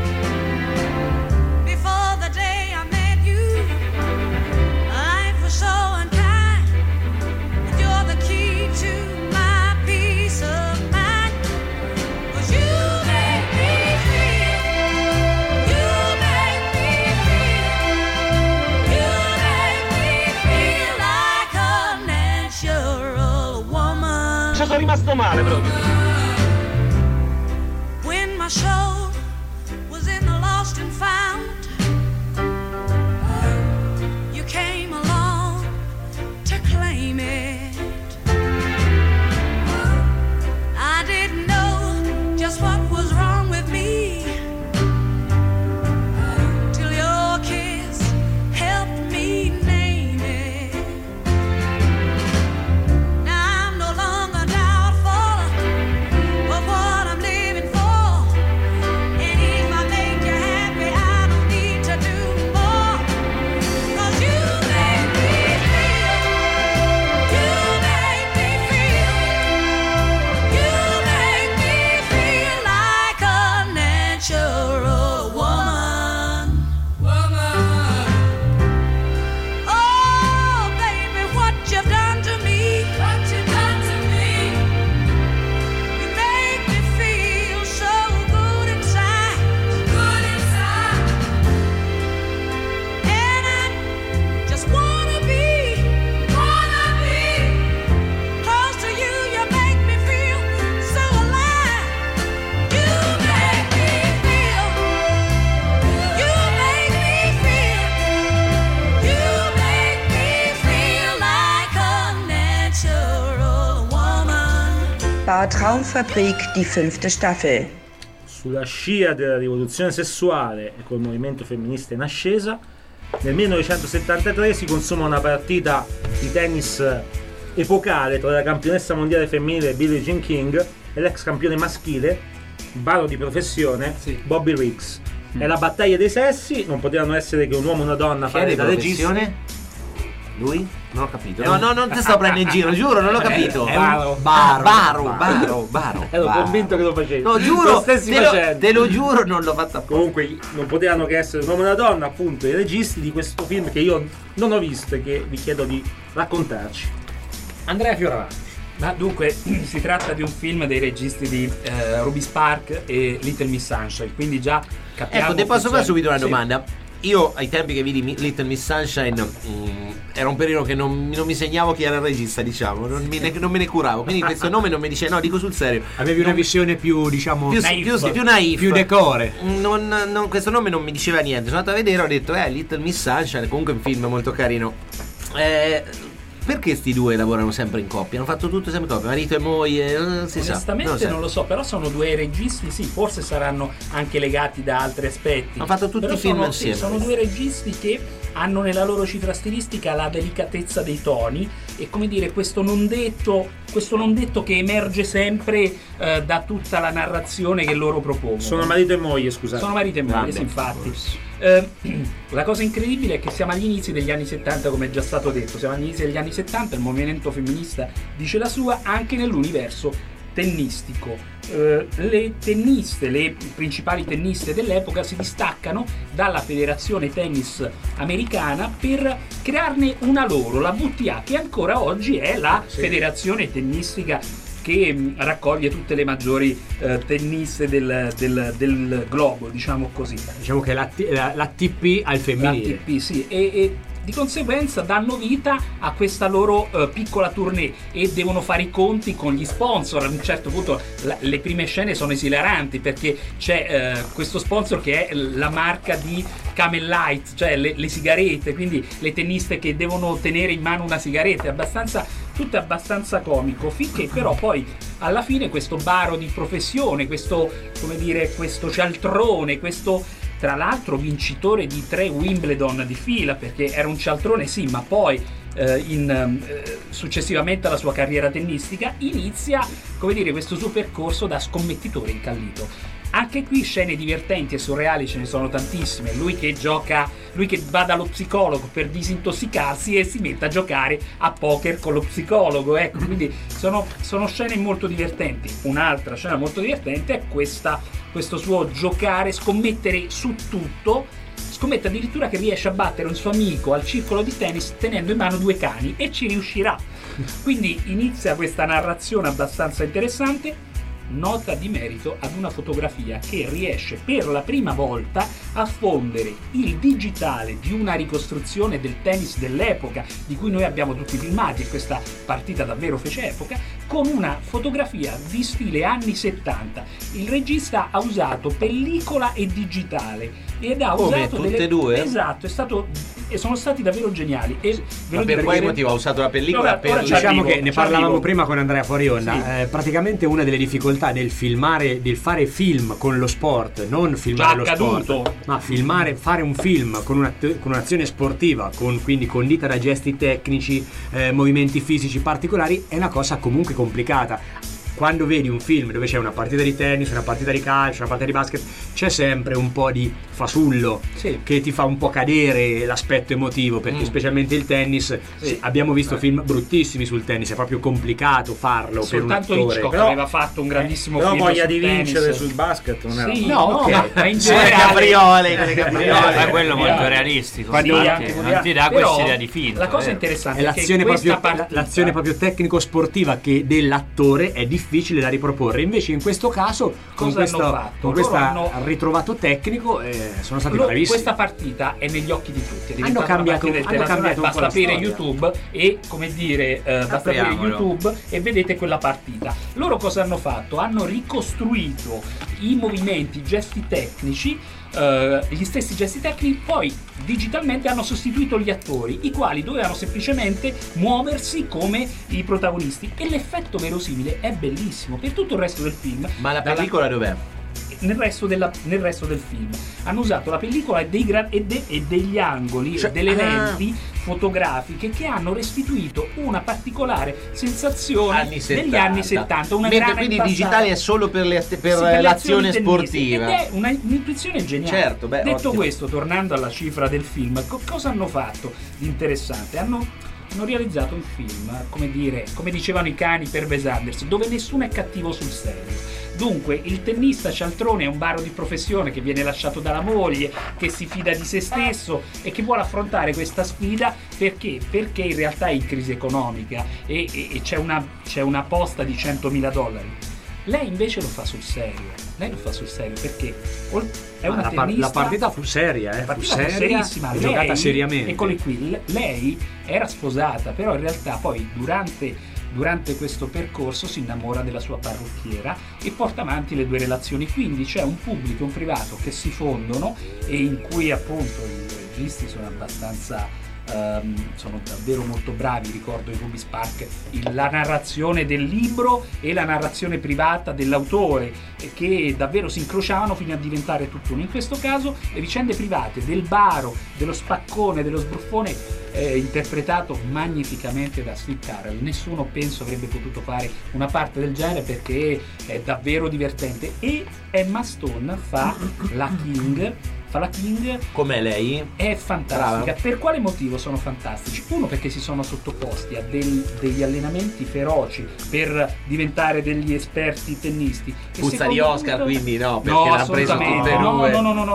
Before the day I met you, life was so unkind, and you're the key to my peace of mind. 'Cause you make me feel, you make me feel, you make me feel like a natural woman. Ci sono rimasto male proprio. When my soul was in the lost and found, you came along to claim it. I didn't know just what was wrong with me till your kiss helped me name it. Now I'm no longer doubtful of what I'm living for, and if I make you happy, I don't need to do more. 'Cause you make me feel, you war Traumfabrik die 5. Staffel. Sulla scia della rivoluzione sessuale e col movimento femminista in ascesa, nel 1973 si consuma una partita di tennis epocale tra la campionessa mondiale femminile Billie Jean King e l'ex campione maschile, baro di professione, Bobby Riggs. È la battaglia dei sessi, non potevano essere che un uomo e una donna fare da registi. Lui? Non ho capito. No, non ti sto prendendo in giro, giuro, non l'ho capito. Baro. Ero convinto che lo facevi. No, giuro, te lo giuro, non l'ho fatto apposta. Comunque non potevano che essere un uomo e una donna, appunto, i registi di questo film che io non ho visto e che vi chiedo di raccontarci. Andrea Fioravanti. Ma dunque, si tratta di un film dei registi di Ruby Spark e Little Miss Sunshine, quindi già capiamo. Ecco, ti posso fare subito una domanda? Io ai tempi che vidi Little Miss Sunshine era un periodo che non mi segnavo chi era il regista, diciamo, non me ne curavo, quindi questo nome non mi dice, no, dico sul serio. Avevi una visione più, diciamo, più naif, più decore. Questo nome non mi diceva niente. Sono andato a vedere, ho detto Little Miss Sunshine, comunque è un film molto carino. Perché sti due lavorano sempre in coppia? Hanno fatto tutto sempre in coppia, marito e moglie, non si sa. Onestamente non lo so, però sono due registi, sì, forse saranno anche legati da altri aspetti. Hanno fatto tutti i film insieme. Sono due registi che hanno nella loro cifra stilistica la delicatezza dei toni e, come dire, questo non detto che emerge sempre da tutta la narrazione che loro propongono. Sono marito e moglie, scusate. Sono marito e moglie, sì, infatti. La cosa incredibile è che siamo agli inizi degli anni 70, come è già stato detto, siamo agli inizi degli anni 70, il movimento femminista dice la sua anche nell'universo tennistico. Le tenniste, le principali tenniste dell'epoca si distaccano dalla federazione tennis americana per crearne una loro, la WTA, che ancora oggi è la federazione tennistica che raccoglie tutte le maggiori tenniste del globo, diciamo così. Diciamo che l'ATP al femminile. L'ATP, sì, e di conseguenza danno vita a questa loro piccola tournée e devono fare i conti con gli sponsor. A un certo punto le prime scene sono esilaranti perché c'è questo sponsor che è la marca di Camel Light, cioè le sigarette, quindi le tenniste che devono tenere in mano una sigaretta, tutto è abbastanza comico, finché però poi alla fine questo baro di professione, questo cialtrone, questo tra l'altro vincitore di 3 Wimbledon di fila, perché era un cialtrone sì, ma poi successivamente alla sua carriera tennistica inizia, questo suo percorso da scommettitore incallito. Anche qui scene divertenti e surreali ce ne sono tantissime. Lui che va dallo psicologo per disintossicarsi e si mette a giocare a poker con lo psicologo, ecco, quindi sono scene molto divertenti. Un'altra scena molto divertente è questo suo giocare, scommettere su tutto. Scommette addirittura che riesce a battere un suo amico al circolo di tennis tenendo in mano 2 cani, e ci riuscirà. Quindi inizia questa narrazione abbastanza interessante. Nota di merito ad una fotografia che riesce per la prima volta a fondere il digitale di una ricostruzione del tennis dell'epoca, di cui noi abbiamo tutti filmati, e questa partita davvero fece epoca, con una fotografia di stile anni 70. Il regista ha usato pellicola e digitale ed ha usato tutte e due? Esatto, sono stati davvero geniali. Ma per quale motivo ha usato la pellicola? Diciamo che ne parlavamo prima con Andrea fuori onda. Sì. Praticamente una delle difficoltà nel fare film con lo sport, non filmare lo sport, ma fare un film con un'azione sportiva, quindi condita da gesti tecnici, movimenti fisici particolari, è una cosa comunque complicata. Quando vedi un film dove c'è una partita di tennis, una partita di calcio, una partita di basket, c'è sempre un po' di fasullo che ti fa un po' cadere l'aspetto emotivo, perché specialmente il tennis, abbiamo visto film bruttissimi sul tennis, è proprio complicato farlo. Soltanto per un attore. Hitchcock aveva fatto un grandissimo film. Però voglia di tennis. Vincere sul basket non era. Sì, ma in generale ma quello molto realistico, non ti dà questa idea di film. La cosa interessante è l'azione proprio tecnico-sportiva che dell'attore è difficile da riproporre. Invece in questo caso con questo ritrovato tecnico sono stati bravissimi. Questa partita è negli occhi di tutti, hanno cambiato basta aprire YouTube e YouTube e vedete quella partita. Loro cosa hanno fatto? Hanno ricostruito i movimenti, i gesti tecnici gli stessi gesti tecnici, poi digitalmente hanno sostituito gli attori, i quali dovevano semplicemente muoversi come i protagonisti, e l'effetto verosimile è bellissimo per tutto il resto del film. Ma la pellicola dov'è? Nel resto del film hanno usato la pellicola e degli angoli, cioè, delle lenti fotografiche che hanno restituito una particolare sensazione degli anni 70. Mentre quindi digitale è solo per l'azione sportiva. Ed è un'intuizione geniale. Certo, Detto ottimo. questo, tornando alla cifra del film, cosa hanno fatto di interessante? Hanno realizzato un film, come dicevano i cani per Wes Anderson, dove nessuno è cattivo sul serio. Dunque, il tennista cialtrone è un baro di professione che viene lasciato dalla moglie, che si fida di se stesso e che vuole affrontare questa sfida perché in realtà è in crisi economica e c'è una posta di $100.000. Lei invece lo fa sul serio. Perché è una tennista. La partita fu seria, fu serissima, giocata seriamente. Eccoli qui, lei era sposata, però in realtà poi durante questo percorso si innamora della sua parrucchiera e porta avanti le due relazioni, quindi c'è un pubblico e un privato che si fondono e in cui appunto i registi sono abbastanza sono davvero molto bravi. Ricordo in Ruby Spark la narrazione del libro e la narrazione privata dell'autore che davvero si incrociavano fino a diventare tutt'uno. In questo caso le vicende private del baro, dello spaccone, dello sbruffone, interpretato magnificamente da Steve Carell. Nessuno penso avrebbe potuto fare una parte del genere perché è davvero divertente. E Emma Stone fa la King. Com'è lei? È fantastica. Brava. Per quale motivo sono fantastici? Uno, perché si sono sottoposti a degli allenamenti feroci per diventare degli esperti tennisti. Puzza di Oscar, quindi no, perché l'ha preso tutte e due.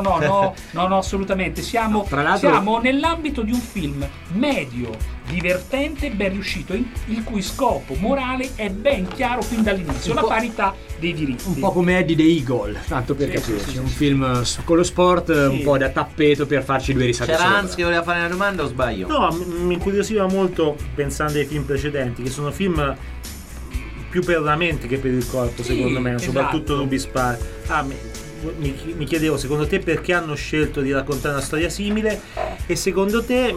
No, assolutamente. Siamo nell'ambito di un film medio, divertente, ben riuscito, il cui scopo morale è ben chiaro fin dall'inizio, la parità dei diritti. Un po' come Eddie the Eagle, tanto per capirci, un film con lo sport, un po' da tappeto per farci due risate. C'era Hans che voleva fare una domanda o sbaglio? No, mi incuriosiva molto pensando ai film precedenti, che sono film più per la mente che per il corpo, secondo me, soprattutto Ruby Spark. Mi chiedevo, secondo te perché hanno scelto di raccontare una storia simile, e secondo te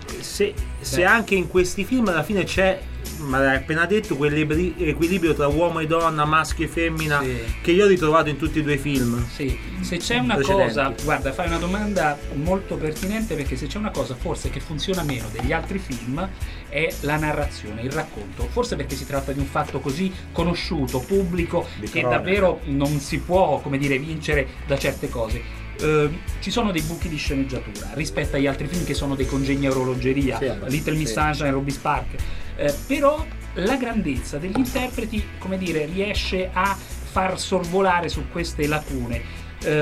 se anche in questi film alla fine c'è, ma l'hai appena detto, quell'equilibrio tra uomo e donna, maschio e femmina, che io ho ritrovato in tutti e due i film. Sì, se c'è una cosa, guarda, fai una domanda molto pertinente, perché se c'è una cosa forse che funziona meno degli altri film è la narrazione, il racconto, forse perché si tratta di un fatto così conosciuto, pubblico, che davvero non si può, vincere da certe cose. Ci sono dei buchi di sceneggiatura rispetto agli altri film che sono dei congegni a orologeria, Little Miss Sunshine, Ruby Spark, però la grandezza degli interpreti, riesce a far sorvolare su queste lacune.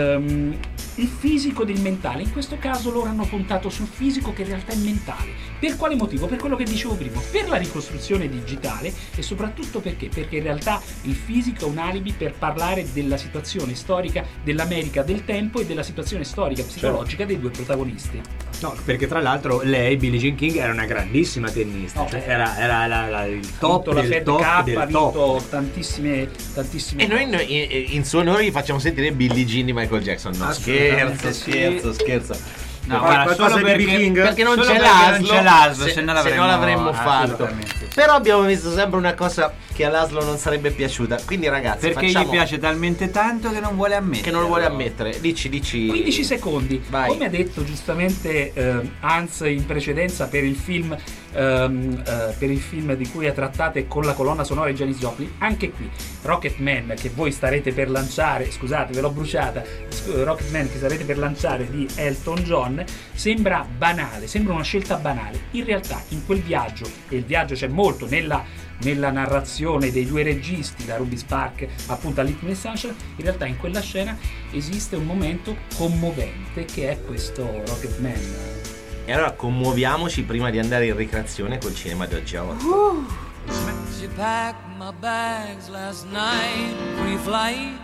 Il fisico del mentale, in questo caso loro hanno puntato sul fisico che in realtà è mentale. Per quale motivo? Per quello che dicevo prima, per la ricostruzione digitale, e soprattutto perché in realtà il fisico è un alibi per parlare della situazione storica dell'America del tempo e della situazione storica psicologica dei due protagonisti. No, perché tra l'altro lei, Billie Jean King, era una grandissima tennista, era il top del top ha del vinto top. tantissime. E noi in suo onore gli facciamo sentire Billie Jean di Michael Jackson. No, scherzo. No, guarda, solo perché non c'è l'ASLO, se non l'avremmo fatto. Però abbiamo visto sempre una cosa che all'ASLO non sarebbe piaciuta. Quindi ragazzi, perché gli piace talmente tanto che non vuole ammettere. Dici 15 secondi. Vai. Come ha detto giustamente Hans in precedenza per il film di cui ha trattate con la colonna sonora di Janis Joplin, anche qui Rocketman, che voi starete per lanciare, scusate ve l'ho bruciata, Rocketman che starete per lanciare di Elton John, sembra banale, sembra una scelta banale. In realtà in quel viaggio, e il viaggio c'è molto nella narrazione dei due registi, da Ruby Spark appunto a Little Miss Sunshine, in realtà in quella scena esiste un momento commovente che è questo Rocketman. E allora commuoviamoci prima di andare in ricreazione col cinema di oggi. She packed my bags last night, pre-flight,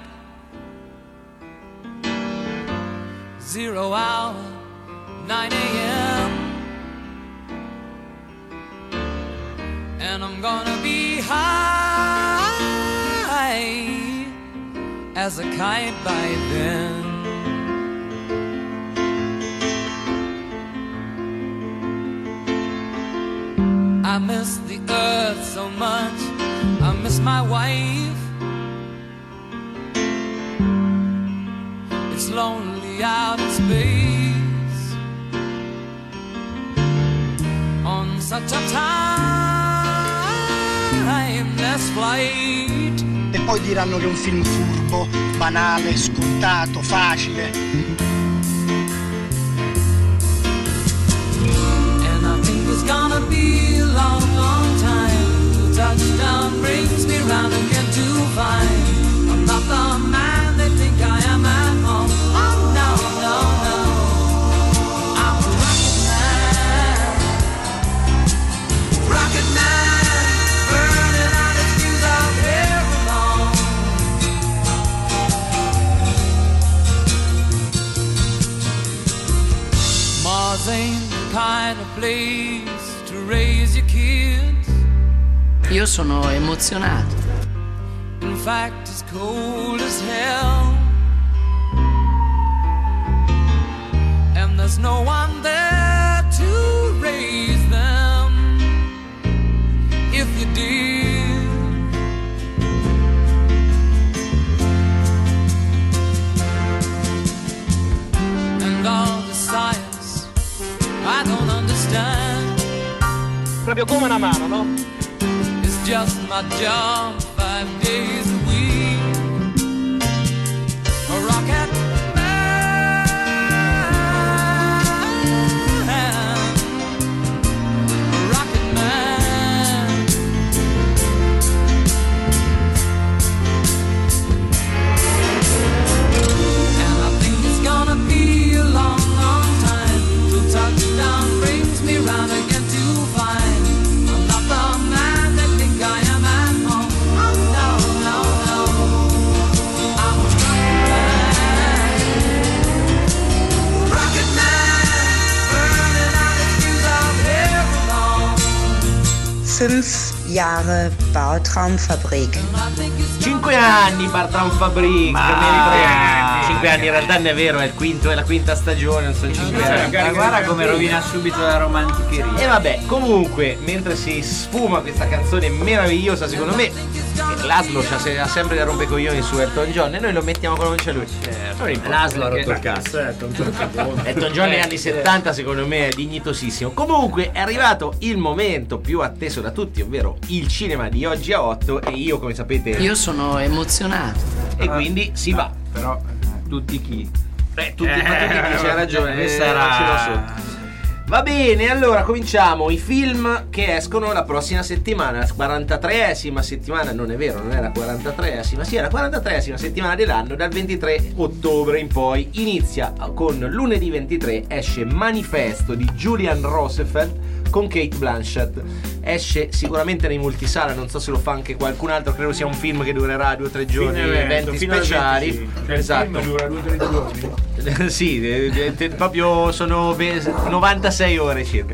0 hour, 9 a.m. And I'm gonna be high as a kite by then. I miss the earth so much. I miss my wife. It's lonely out in space on such a timeless flight. E poi diranno che è un film furbo, banale, scontato, facile. And I think it's gonna be a long, long time till touchdown brings me round again to find I'm not the man they think I am at home. Oh no, no, no, I'm a rocket man, burning out its fuse out here alone. Mars ain't the kind of place to raise your kids. Io sono emozionato. In fact, it's cold as hell. And there's no one there to raise them. If you did, and all the science I don't understand. Proprio come una mano, no? It's just my job 5 days a week. A rocket man, a rocket man. And I think it's gonna be a long, long time till touchdown brings me round again to find I'm not the man that think I am at home. Oh no, no, no, I'm a rocket man, burning out its fuse out here alone. 5 Jahre Bautraumfabrik. 5 anni Bartraumfabrik. 5 anni, in realtà non è vero, è la quinta stagione, non sono 5 anni. Ma guarda come rovina subito la romanticheria. E vabbè, comunque, mentre si sfuma questa canzone meravigliosa, secondo me, Laszlo ha sempre da rompecoglioni su Elton John e noi lo mettiamo quando non c'è lui. Laszlo ha rotto il cazzo. Elton John negli anni 70 secondo me è dignitosissimo. Comunque è arrivato il momento più atteso da tutti, ovvero il cinema di oggi a 8 e io, come sapete, Io sono emozionato. e quindi si va. Però tutti chi? Tutti c'è ragione, Questa era... ce l'ho sotto. Va bene, allora cominciamo i film che escono la prossima settimana, la 43esima settimana, non è vero, non è la 43esima, sì, è la 43esima settimana dell'anno, dal 23 ottobre in poi. Inizia con lunedì 23, esce Manifesto di Julian Rosenfeld con Kate Blanchett. Esce sicuramente nei multisala, non so se lo fa anche qualcun altro, credo sia un film che durerà 2 o 3 giorni, eventi speciali. Sì. Cioè, esatto. il film dura 2 o 3 giorni. Sì, proprio sono 96 ore circa.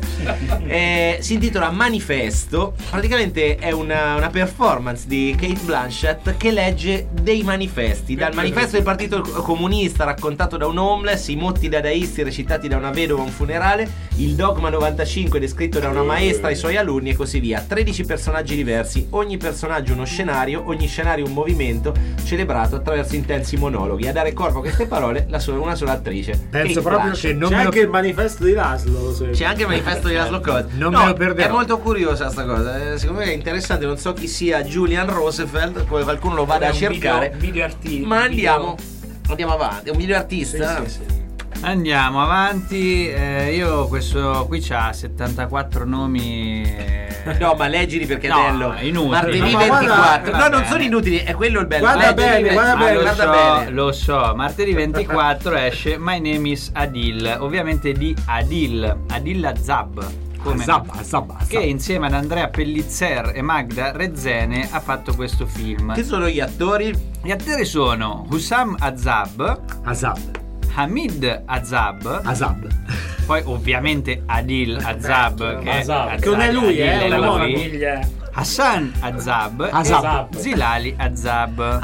Si intitola Manifesto. Praticamente è una performance di Kate Blanchett che legge dei manifesti. Dal manifesto del Partito Comunista raccontato da un homeless, i motti dadaisti recitati da una vedova a un funerale, il dogma 95 descritto da una maestra ai suoi alunni e così via. 13 personaggi diversi, ogni personaggio uno scenario, ogni scenario un movimento celebrato attraverso intensi monologhi. A dare corpo a queste parole una sola attrice. Penso Kate proprio Blanchett. che non C'è me lo... anche il manifesto di Laszlo. C'è anche il manifesto di Laszlo Cod. Non me lo perderò. È molto curiosa sta cosa. Secondo me è interessante. Non so chi sia Julian Rosenfeld. Poi qualcuno lo vada a cercare. Video artista. Ma andiamo avanti. È un video artista. Sì. Andiamo avanti. Io questo qui c'ha 74 nomi. No, ma leggili perché è No, bello. è inutile. Martedì Ma 24. guarda, non sono inutili, è quello il bello. Guarda Leggili, bene, guarda bene. Lo so, martedì 24 esce My Name is Adil, ovviamente di Adil Azab. Azab. Che insieme ad Andrea Pellizzer e Magda Rezzene ha fatto questo film. Chi sono gli attori? Gli attori sono Hussam Azab, Hamid Azab, poi ovviamente Adil Azab, che non è lui, Adil è la lui. Hassan Azab. E Zilali Azab.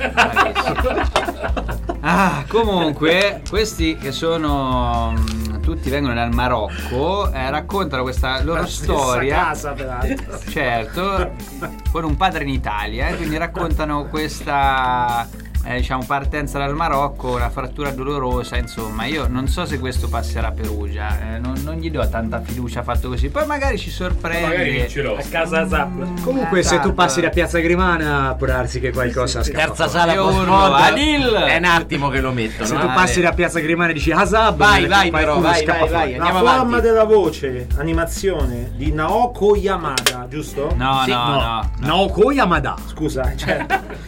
Azab. Comunque questi che sono tutti vengono dal Marocco, raccontano questa loro storia. Casa, peraltro. Certo, con un padre in Italia, quindi raccontano questa diciamo partenza dal Marocco, una frattura dolorosa, insomma. Io non so se questo passerà a Perugia, non gli do tanta fiducia fatto così, poi magari ci sorprende, magari vincerò a casa Zap. Comunque se tu passi da Piazza Grimana può darsi che qualcosa scappa. Terza sala urlo, Adil! È un attimo che lo mettono. Se tu passi da Piazza Grimana e dici Hazab, vai però, vai, La forma della voce, animazione di Naoko Yamada, giusto? No. Naoko Yamada. Scusa, cioè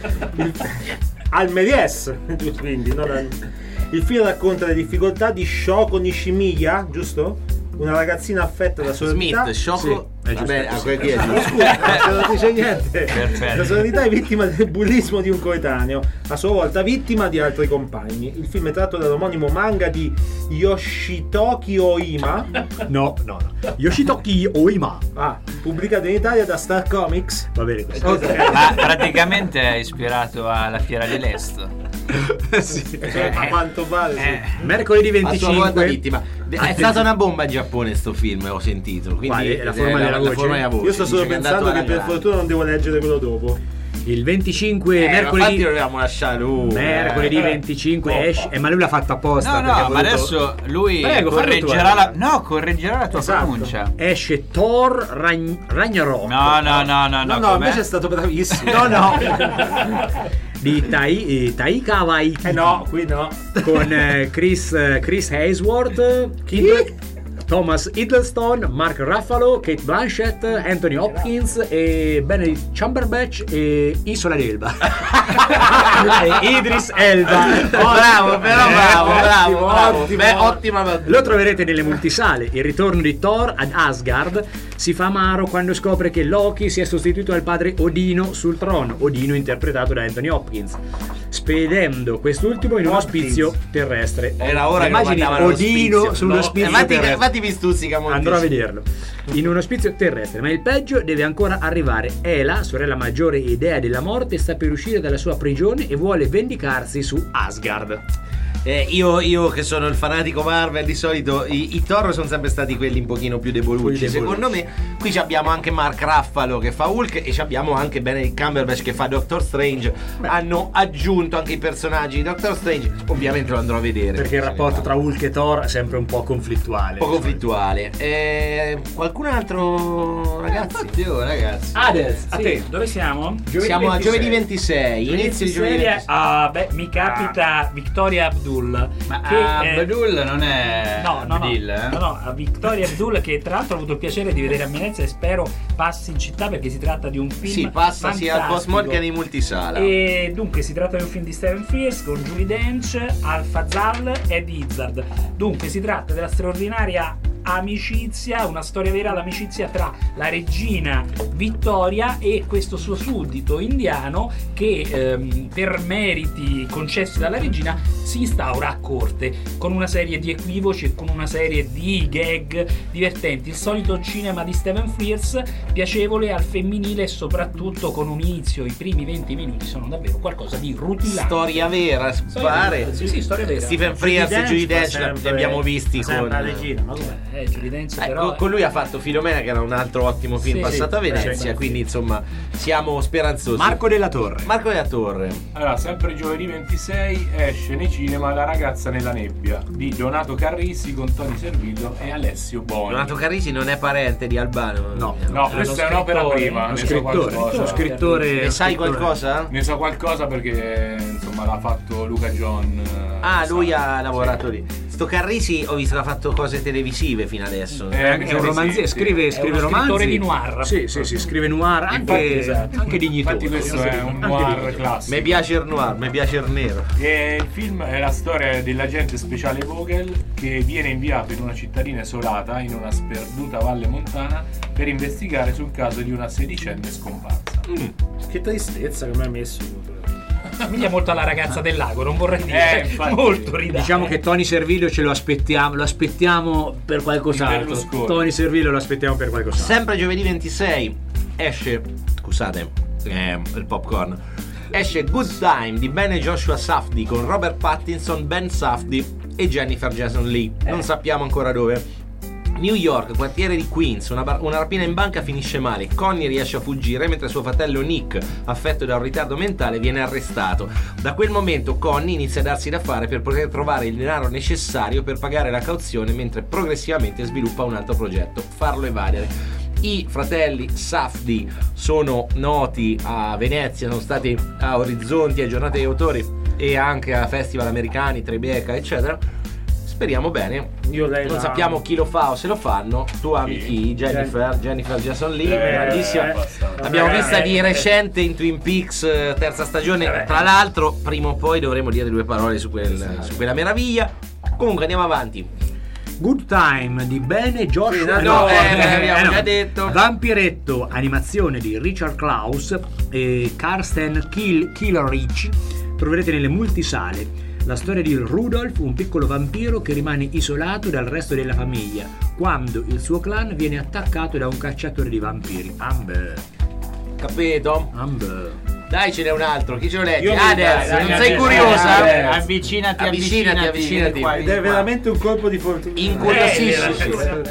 al Méliès, quindi il film racconta le difficoltà di Shoko Nishimiya, giusto? Una ragazzina affetta da sordità. Smith, Shoko. Vabbè, scusa, non dice niente. Perfetto. La sordità è vittima del bullismo di un coetaneo, a sua volta vittima di altri compagni. Il film è tratto dall'omonimo manga di Yoshitoki Oima. No. Yoshitoki Oima. Pubblicato in Italia da Star Comics. Va bene questo. Ma praticamente è ispirato alla Fiera dell'Est. Sì. A quanto pare, sì. Mercoledì A sua volta 25. vittima. È stata una bomba in Giappone sto film, ho sentito. Quindi Quale? La forma della voce? Io sto solo pensando che per fortuna non devo leggere quello dopo. Il 25 infatti mercoledì. lo dobbiamo lasciare lui. Mercoledì 25 esce. Ma lui l'ha fatto apposta. No, perché ha ma voluto- adesso lui Prego, correggerà correggerà la tua Esatto. pronuncia. Esce Thor Ragnarok. No, invece è stato bravissimo. No. Di Taika Waititi. No, qui no. Con Chris Hemsworth, Thomas Hiddleston, Mark Ruffalo, Kate Blanchett, Anthony Hopkins e Benedict Cumberbatch e Isola d'Elba. Idris Elba. Bravo. Ottimo. Beh, ottima. Lo troverete nelle multisale. Il ritorno di Thor ad Asgard si fa amaro quando scopre che Loki si è sostituito al padre Odino sul trono, Odino interpretato da Anthony Hopkins, spedendo quest'ultimo in un ospizio terrestre. Era ora che immagini lo mandavano Odino all'ospizio. sullo spizio terrestre. Infatti mi stuzzica molto. Andrò a vederlo in uno spizio terrestre, ma il peggio deve ancora arrivare. Ela, sorella maggiore e dea della morte, sta per uscire dalla sua prigione e vuole vendicarsi su Asgard. Io che sono il fanatico Marvel, di solito i Thor sono sempre stati quelli un pochino più debolucci. Secondo me qui abbiamo anche Mark Ruffalo che fa Hulk e abbiamo anche Benedict Cumberbatch che fa Doctor Strange. Hanno aggiunto anche i personaggi di Doctor Strange. Ovviamente lo andrò a vedere perché il rapporto tra Hulk e Thor è sempre un po' conflittuale. Qualcun altro, ragazzi? Ragazzi. Hades, a Sì, te. dove siamo? Siamo a giovedì 26. Inizio di giovedì 26. Mi capita Victoria Abdul. Ma che Abdul non è Abdil, a Victoria Abdul, che tra l'altro ho avuto il piacere di vedere a Venezia e spero passi in città perché si tratta di un film Sì, passa fantastico. sia al Post-Mall che nei multisala. E dunque si tratta di un film di Stephen Frears con Judi Dench, Al Fazal ed Izzard. Dunque si tratta della straordinaria amicizia, una storia vera d'amicizia tra la regina Vittoria e questo suo suddito indiano che per meriti concessi dalla regina si instaura a corte con una serie di equivoci e con una serie di gag divertenti. Il solito cinema di Stephen Frears, piacevole al femminile e soprattutto con un inizio, i primi 20 minuti sono davvero qualcosa di rutilante. Storia vera, pare. Sì, storia vera. Stephen Frears e Judi Dench li abbiamo visti con la regina, ma com'è? Judi Dench però con lui ha fatto Filomena, che era un altro ottimo film passato a Venezia, sì. quindi insomma siamo speranzosi. Marco della Torre. Allora, sempre giovedì 26 esce nei cinema La ragazza nella nebbia di Donato Carrisi con Tony Servillo e Alessio Boni. Donato Carrisi non è parente di Albano? No, questa è un'opera prima. Uno scrittore. Ne sai qualcosa? Ne so qualcosa perché insomma l'ha fatto Luca John. Lui ha lavorato lì. Sto Carrisi ho visto che ha fatto cose televisive fino adesso. È un romanziere, scrive romanzi. Scrittore di noir. Sì, scrive noir anche dignitoso. Infatti questo è un noir classico. Mi piace il noir, mi piace il nero. E il film è la storia dell'agente speciale Vogel che viene inviato in una cittadina isolata in una sperduta valle montana per investigare sul caso di una sedicenne scomparsa. Che tristezza che mi ha messo. Somiglia molto alla ragazza del lago, non vorrei dire molto ridere. Diciamo che Tony Servillo ce lo aspettiamo per qualcos'altro. Tony Servillo lo aspettiamo per qualcos'altro. Sempre giovedì 26 esce, scusate, il popcorn. Esce Good Time di Ben e Joshua Safdie con Robert Pattinson, Ben Safdie e Jennifer Jason Leigh. Non sappiamo ancora dove. New York, quartiere di Queens, una rapina in banca finisce male. Connie riesce a fuggire mentre suo fratello Nick, affetto da un ritardo mentale, viene arrestato. Da quel momento Connie inizia a darsi da fare per poter trovare il denaro necessario per pagare la cauzione, mentre progressivamente sviluppa un altro progetto: farlo evadere. I fratelli Safdie sono noti a Venezia, sono stati a Orizzonti, a Giornate degli Autori e anche a festival americani, Tribeca, eccetera. Speriamo bene. Non sappiamo chi lo fa o se lo fanno. Tu ami chi? Jennifer Jason Leigh, grandissima. L'abbiamo vista di recente in Twin Peaks, terza stagione. Tra l'altro, prima o poi dovremo dire due parole su quella meraviglia. Comunque andiamo avanti. Good Time di Ben e Josh. Abbiamo già detto. Vampiretto, animazione di Richard Klaus e Karsten Killerich. Troverete nelle multisale. La storia di Rudolph, un piccolo vampiro che rimane isolato dal resto della famiglia quando il suo clan viene attaccato da un cacciatore di vampiri. Amber. Capito? Amber. Dai, ce n'è un altro. Chi ce lo legge? Adesso, non sei curiosa? Avvicinati. Ed è veramente un colpo di fortuna. Incuriosisci.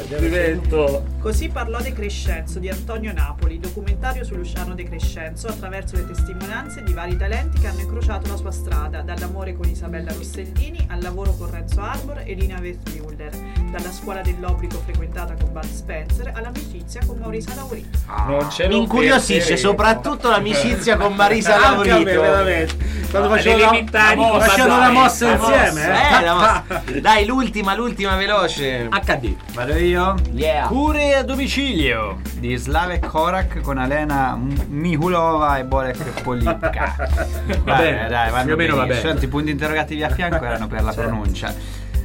Così parlò De Crescenzo di Antonio Napoli, documentario su Luciano De Crescenzo attraverso le testimonianze di vari talenti che hanno incrociato la sua strada, dall'amore con Isabella Rossellini al lavoro con Renzo Arbor e Lina Wertmüller, dalla scuola dell'obbligo frequentata con Bud Spencer all'amicizia con Marisa Laurito. Mi incuriosisce soprattutto l'amicizia con Marisa Laurito. Veramente. Quando facevano la mossa insieme. Dai, l'ultima veloce. HD. Vado io? Yeah. Cure a domicilio di Slavek Korak con Alena Mihulova e Borek Polipka. Dai, più o meno va bene. Senti, i punti interrogativi a fianco erano per la pronuncia.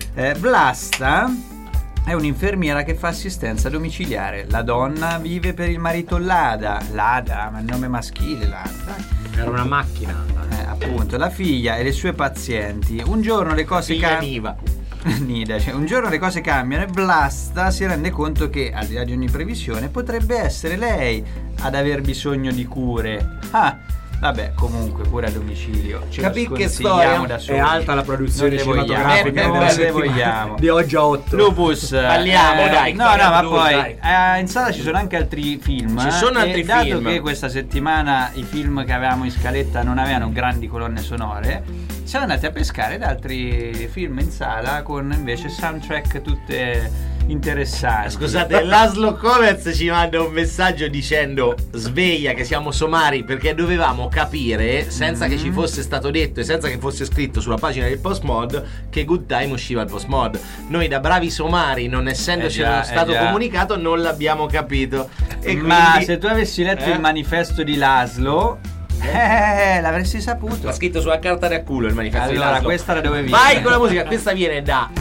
Vlasta è un'infermiera che fa assistenza domiciliare. La donna vive per il marito Lada, ma il nome maschile Lada. Era una macchina. Appunto, la figlia e le sue pazienti. Un giorno le cose cambiano. Un giorno le cose cambiano e Vlasta si rende conto che, al di là di ogni previsione, potrebbe essere lei ad aver bisogno di cure. Vabbè, comunque cure a domicilio. Capì che storia? Da soli. È alta la produzione cinematografica ne vogliamo. Di oggi a 8. Lupus. Parliamo, dai. No, ma poi in sala ci sono anche altri film. Ci sono altri dato film. Che questa settimana i film che avevamo in scaletta non avevano grandi colonne sonore, siamo andati a pescare da altri film in sala con invece soundtrack tutte interessanti. Scusate, Laszlo Kovacs ci manda un messaggio dicendo: sveglia che siamo somari, perché dovevamo capire, senza che ci fosse stato detto e senza che fosse scritto sulla pagina del Postmod, che Good Time usciva al Postmod. Noi da bravi somari, non essendoci stato comunicato, non l'abbiamo capito. E ma quindi, se tu avessi letto il manifesto di Laszlo, l'avresti saputo. L'ha scritto sulla carta da culo il manifesto di Laszlo. Allora questa la dovevi. Vai con la musica, questa viene da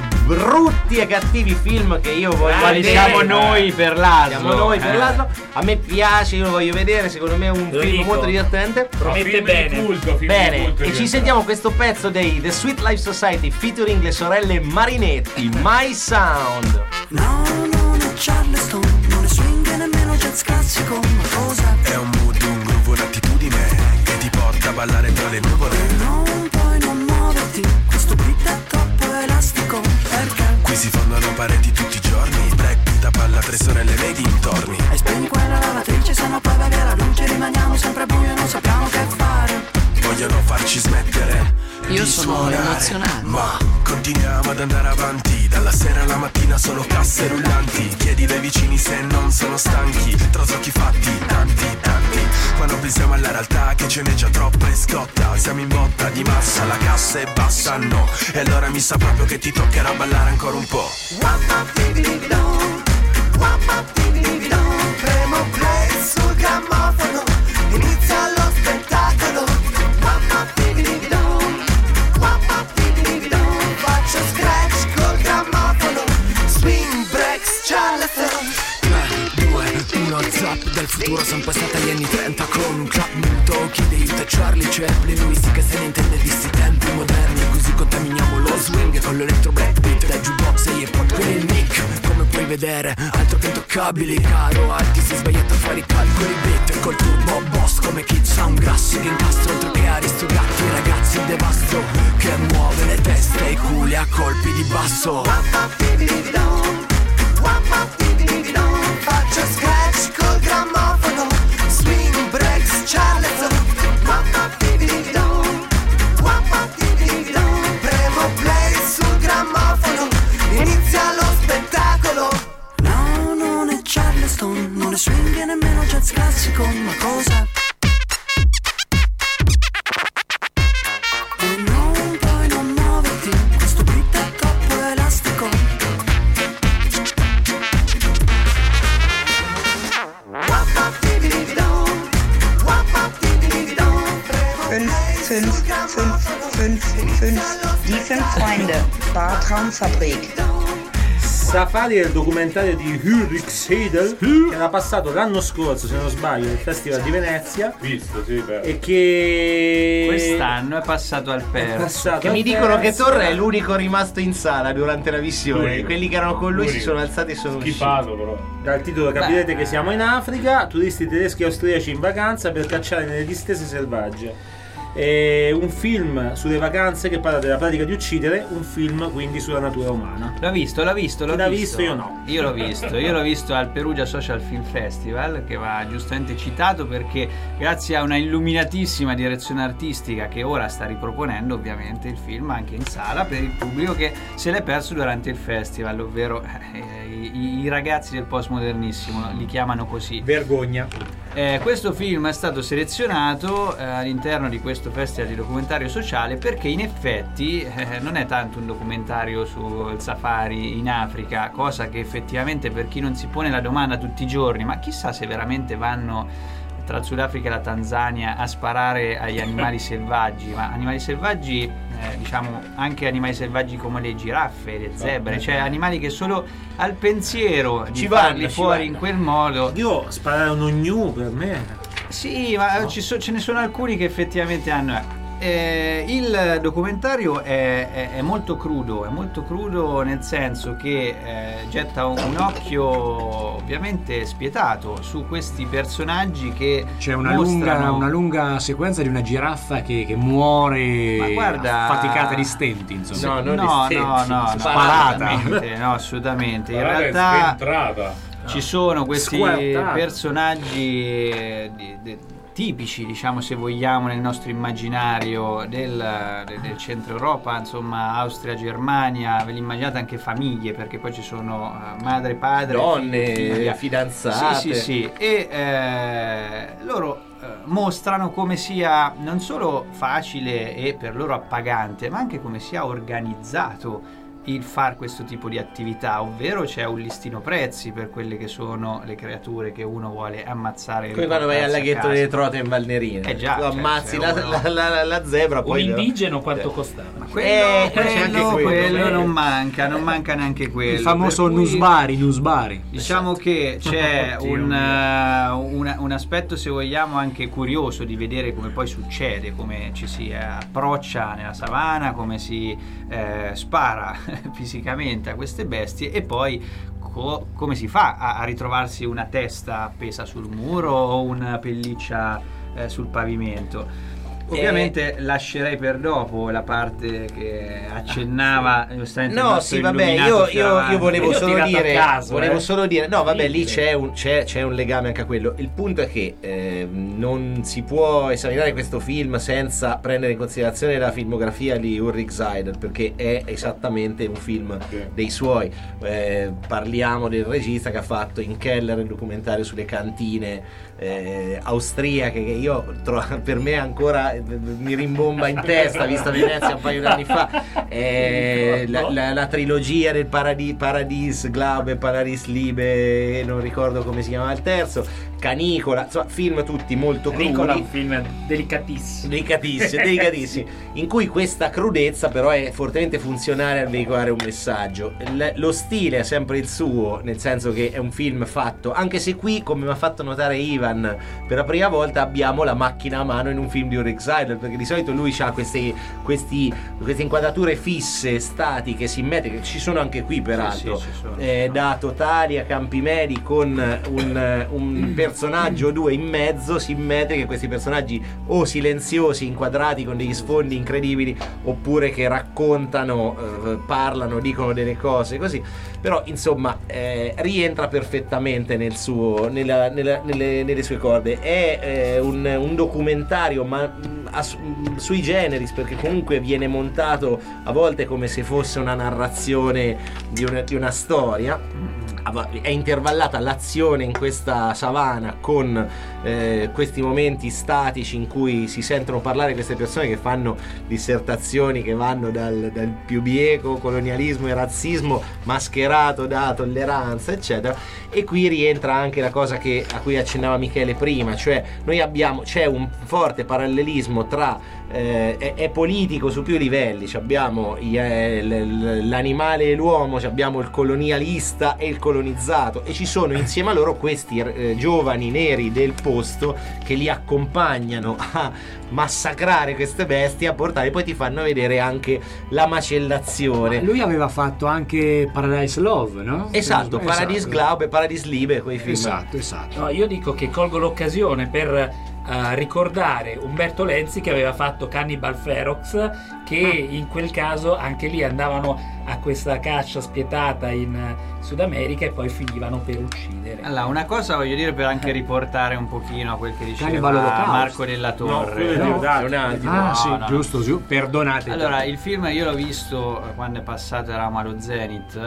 brutti e cattivi film che io voglio vedere. Siamo noi per Laszlo. Siamo noi per Laszlo. A me piace, io lo voglio vedere. Secondo me è un film molto divertente. Promette bene. Bene, e ci sentiamo questo pezzo dei The Sweet Life Society featuring le sorelle Marinetti, My Sound. No, non è Charleston, non è swing e nemmeno jazz classico. Ma cosa? È un mood, un groove, un'attitudine che ti porta a ballare tra le nuvole. Non puoi non muoverti, questo beat è troppo elastico. Perché? Qui si fondono pareti tutti i giorni. Black Pita palla, tre sorelle nei dintorni. E spegni quella lavatrice, se no poi va via la luce. Rimaniamo sempre buio, non sappiamo che fare. Vogliono farci smettere. Io sono emozionato. Ma continuiamo ad andare avanti. Dalla sera alla mattina solo casse rullanti. Chiedi ai vicini se non sono stanchi. Trasocchi fatti, tanti. Ma non pensiamo alla realtà che ce n'è già troppa e scotta. Siamo in botta di massa, la cassa è bassa, no. E allora mi sa proprio che ti toccherà ballare ancora un po'. Premo play sul grammofono. Inizia lo spettacolo. Faccio scratch col grammofono. Swing breaks Charleston. 3, 2, 1, zap. Del futuro sono passata agli anni 30 con un club multo. Chi dei aiuta Charlie Chaplin. Lui sì che se ne intende di sti tempi moderni. Così contaminiamo lo swing con l'electro black beat. Da jukebox e hip hop con il mic. Come puoi vedere, altro che intoccabili. Caro alti, si è sbagliato a fare i calcoli. Beat col turbo boss come Kid Sound grassi. Che incastro oltre che Aristogatti. Ragazzi il devasto che muove le teste e i culi a colpo passo. Faccio scratch col grammofono, swing breaks, Charleston. Premo play sul grammofono, inizia lo spettacolo. No, non è Charleston, non è swing e nemmeno jazz classico, ma cosa? E non puoi non muoverti, questo beat è troppo elastico. 5, die 5 Freunde, Bartraumfabrik. Safari del documentario di Ulrich Seidel che era passato l'anno scorso, se non sbaglio, al Festival di Venezia. Visto, sì, vero. E che quest'anno è passato al perso. Che mi dicono che Torre è l'unico rimasto in sala durante la visione. L'unico. Quelli che erano con lui si L'unico. sono alzati e sono Schifato però. dal titolo capirete che siamo in Africa, turisti tedeschi e austriaci in vacanza per cacciare nelle distese selvagge. È un film sulle vacanze che parla della pratica di uccidere, un film quindi sulla natura umana. L'ha visto? L'ha visto, io no. Io l'ho visto al Perugia Social Film Festival, che va giustamente citato perché grazie a una illuminatissima direzione artistica che ora sta riproponendo ovviamente il film anche in sala per il pubblico che se l'è perso durante il festival, ovvero i ragazzi del postmodernissimo li chiamano così. Vergogna. Questo film è stato selezionato all'interno di questo festival di documentario sociale perché in effetti non è tanto un documentario sul safari in Africa, cosa che effettivamente per chi non si pone la domanda tutti i giorni, ma chissà se veramente vanno tra il Sudafrica e la Tanzania a sparare agli animali selvaggi, ma animali selvaggi diciamo anche animali selvaggi come le giraffe, le zebre, cioè animali che solo al pensiero di farli fuori in quel modo. Io sparare un ognu per me. Sì, ma ce ne sono alcuni che effettivamente hanno. Il documentario è molto crudo nel senso che getta un occhio ovviamente spietato su questi personaggi che c'è una mostrano... lunga sequenza di una giraffa che muore, ma guarda, affaticata di stenti, insomma. No, sparata. No, assolutamente. In Guarda, realtà è sventrata. ci sono questi Squartata. personaggi tipici, diciamo, se vogliamo, nel nostro immaginario del centro Europa, insomma Austria, Germania, ve li immaginate anche famiglie, perché poi ci sono madre, padre, donne, figlia. fidanzate. Sì. E loro mostrano come sia non solo facile e per loro appagante, ma anche come sia organizzato il far questo tipo di attività, ovvero c'è un listino prezzi per quelle che sono le creature che uno vuole ammazzare. Come quando vai al laghetto delle trote in Valnerina, già, tu ammazzi la zebra, poi un indigeno quanto costava? Ma quello non manca neanche quello. Il famoso per cui, Nusbari. diciamo che c'è un aspetto, se vogliamo, anche curioso di vedere come poi succede, come ci si approccia nella savana, come si spara fisicamente a queste bestie e poi come si fa a ritrovarsi una testa appesa sul muro o una pelliccia sul pavimento. Ovviamente lascerei per dopo la parte che accennava giustamente. No, sì, vabbè, io volevo solo dire, caso, solo dire, no, vabbè, lì c'è un legame anche a quello. Il punto è che non si può esaminare questo film senza prendere in considerazione la filmografia di Ulrich Seidel, perché è esattamente un film dei suoi. Parliamo del regista che ha fatto In Keller, il documentario sulle cantine austriache, che io per me ancora mi rimbomba in testa, vista Venezia un paio di anni fa, la trilogia del Paradis Glaube, Paradis Liebe, non ricordo come si chiamava il terzo, Canicola, insomma film tutti molto crudi. Canicola è un film delicatissimi, in cui questa crudezza però è fortemente funzionale a veicolare un messaggio. Lo stile è sempre il suo, nel senso che è un film fatto, anche se qui, come mi ha fatto notare Ivan, per la prima volta abbiamo la macchina a mano in un film di Ulrich Seidel, perché di solito lui ha queste inquadrature fisse, statiche, simmetriche, ci sono anche qui peraltro, sì, da Totali a Campi Medi, con un personaggio o due in mezzo, simmetriche, questi personaggi o silenziosi, inquadrati con degli sfondi incredibili, oppure che raccontano, parlano, dicono delle cose così. Però insomma rientra perfettamente nelle sue corde. È un documentario, ma sui generis, perché comunque viene montato a volte come se fosse una narrazione di una storia. È intervallata l'azione in questa savana con questi momenti statici in cui si sentono parlare queste persone che fanno dissertazioni che vanno dal più bieco colonialismo e razzismo mascherato da tolleranza, eccetera. E qui rientra anche la cosa a cui accennava Michele prima, cioè c'è un forte parallelismo tra è politico su più livelli. Abbiamo l'animale e l'uomo, abbiamo il colonialista e il colonizzato, e ci sono insieme a loro questi giovani neri del posto che li accompagnano a massacrare queste bestie, a portare, poi ti fanno vedere anche la macellazione. Ma lui aveva fatto anche Paradise Love, no? Esatto, Paradise Glaube, Paradise Liebe, quei film. Esatto. No, io dico che colgo l'occasione per ricordare Umberto Lenzi, che aveva fatto Cannibal Ferox, che in quel caso anche lì andavano a questa caccia spietata in Sud America e poi finivano per uccidere. Allora, una cosa voglio dire, per anche riportare un pochino a quel che diceva Marco della Torre. Giusto, perdonate. Allora, il film io l'ho visto quando è passato, eravamo allo Zenith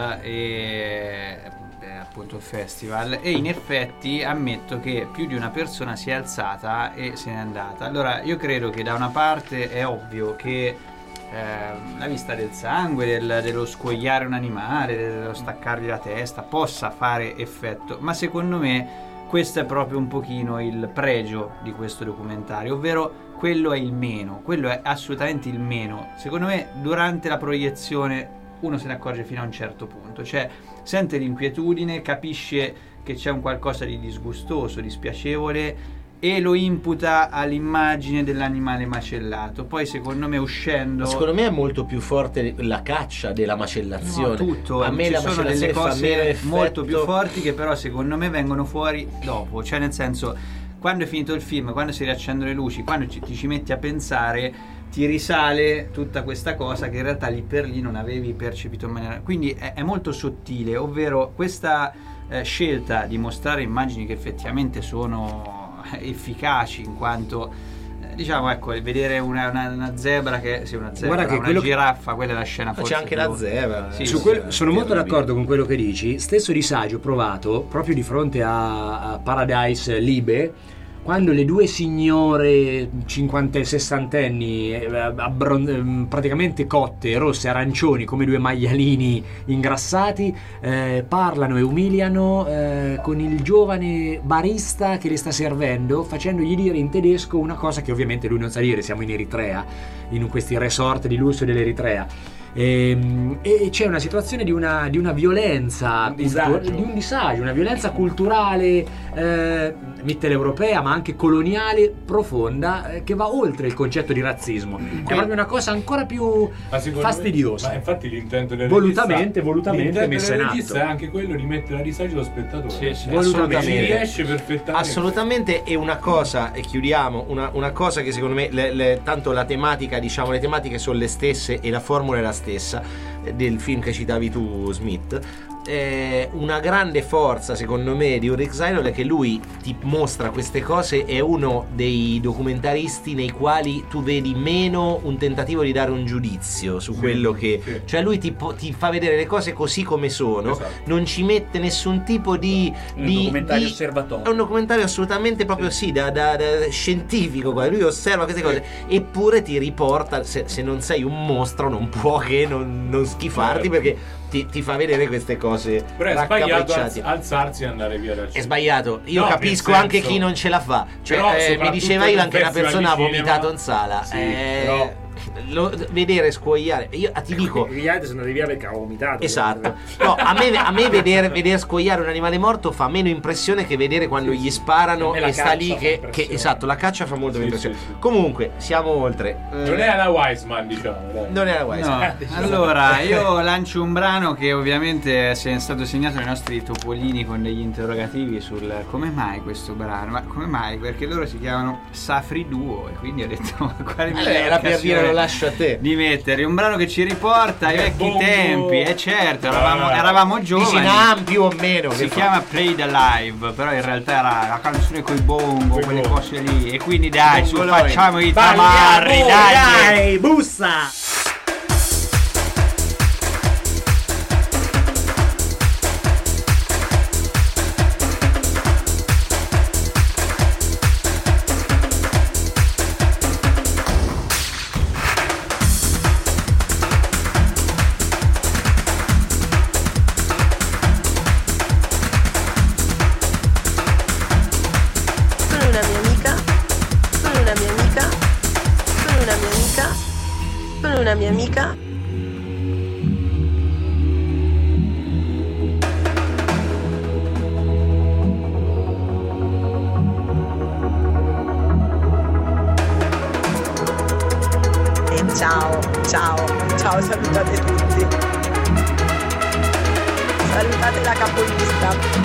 e appunto il festival, e in effetti ammetto che più di una persona si è alzata e se n'è andata. Allora, io credo che da una parte è ovvio che la vista del sangue, dello squagliare un animale, dello staccargli la testa possa fare effetto, ma secondo me questo è proprio un pochino il pregio di questo documentario, ovvero quello è il meno, quello è assolutamente il meno. Secondo me durante la proiezione uno se ne accorge fino a un certo punto, cioè sente l'inquietudine, capisce che c'è un qualcosa di disgustoso, di spiacevole, e lo imputa all'immagine dell'animale macellato. Poi secondo me uscendo, secondo me è molto più forte la caccia della macellazione. No, tutto, a me ci la sono macellazione delle cose molto più effetto forti che però secondo me vengono fuori dopo, cioè nel senso, quando è finito il film, quando si riaccendono le luci, quando ti ci metti a pensare, ti risale tutta questa cosa che in realtà lì per lì non avevi percepito in maniera. Quindi è molto sottile, ovvero questa scelta di mostrare immagini che effettivamente sono efficaci, in quanto diciamo, ecco, vedere una zebra che una zebra, che una giraffa, quella è la scena forse. C'è anche la zebra. Sì, sono molto d'accordo con quello che dici. Stesso disagio provato proprio di fronte a Paradise Libe, quando le due signore 50 e 60enni praticamente cotte, rosse, arancioni come due maialini ingrassati, parlano e umiliano con il giovane barista che le sta servendo, facendogli dire in tedesco una cosa che ovviamente lui non sa dire. Siamo in Eritrea, in questi resort di lusso dell'Eritrea. E c'è una situazione di una violenza, di un disagio, una violenza culturale mitteleuropea ma anche coloniale profonda, che va oltre il concetto di razzismo. È proprio una cosa ancora più fastidiosa. Ma infatti l'intento del volutamente messa in atto è anche quello di mettere a disagio lo spettatore. Volutamente. Si riesce perfettamente. Assolutamente. E una cosa, e chiudiamo, una cosa che secondo me tanto la tematica, diciamo, le tematiche sono le stesse e la formula è la stessa del film che citavi tu, Smith. Una grande forza secondo me di Ulrich Zainul è che lui ti mostra queste cose, è uno dei documentaristi nei quali tu vedi meno un tentativo di dare un giudizio su quello che cioè lui ti fa vedere le cose così come sono, non ci mette nessun tipo di documentario osservatorio, è un documentario assolutamente proprio da scientifico, lui osserva queste cose eppure ti riporta, se non sei un mostro non può che non schifarti, perché ti fa vedere queste cose. Però è sbagliato alzarsi e andare via dal cinema. È sbagliato. Io capisco anche chi non ce la fa. Cioè, mi diceva Ivan che una persona ha vomitato in sala. Sì, però vedere scuoiare, io ti dico, gli altri sono andati via perché avevo vomitato. esatto, no, a me vedere scuoiare un animale morto fa meno impressione che vedere quando gli sparano e sta lì che esatto, la caccia fa molto impressione. Comunque siamo oltre. Non era la Wiseman, diciamo, dai. Non era Wiseman. No. Allora io lancio un brano che ovviamente è stato segnato dai nostri topolini con degli interrogativi sul come mai questo brano, ma come mai, perché loro si chiamano Safri Duo e quindi ho detto quale era per dire lo lascio a te di mettere un brano che ci riporta ai vecchi tempi, e certo eravamo giovani, più o meno, si chiama Play the Live, però in realtà era la canzone coi bongo, quelle cose lì, e quindi dai, facciamo i tamarri, dai, bussa. Una mia amica. E ciao, salutate tutti. Salutate la capolista.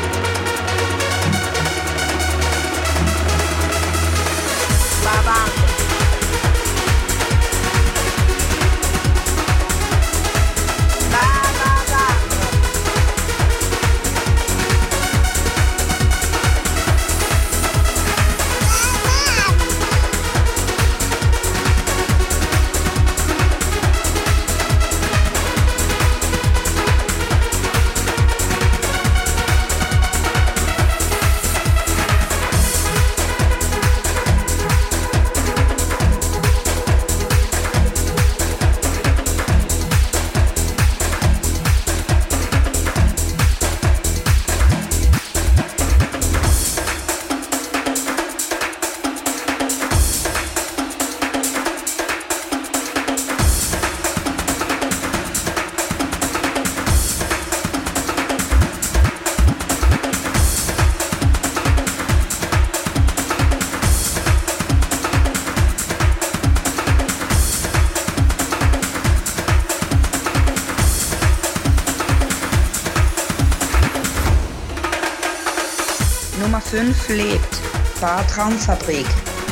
Nummer 5 lebt. Bar Traumfabrik.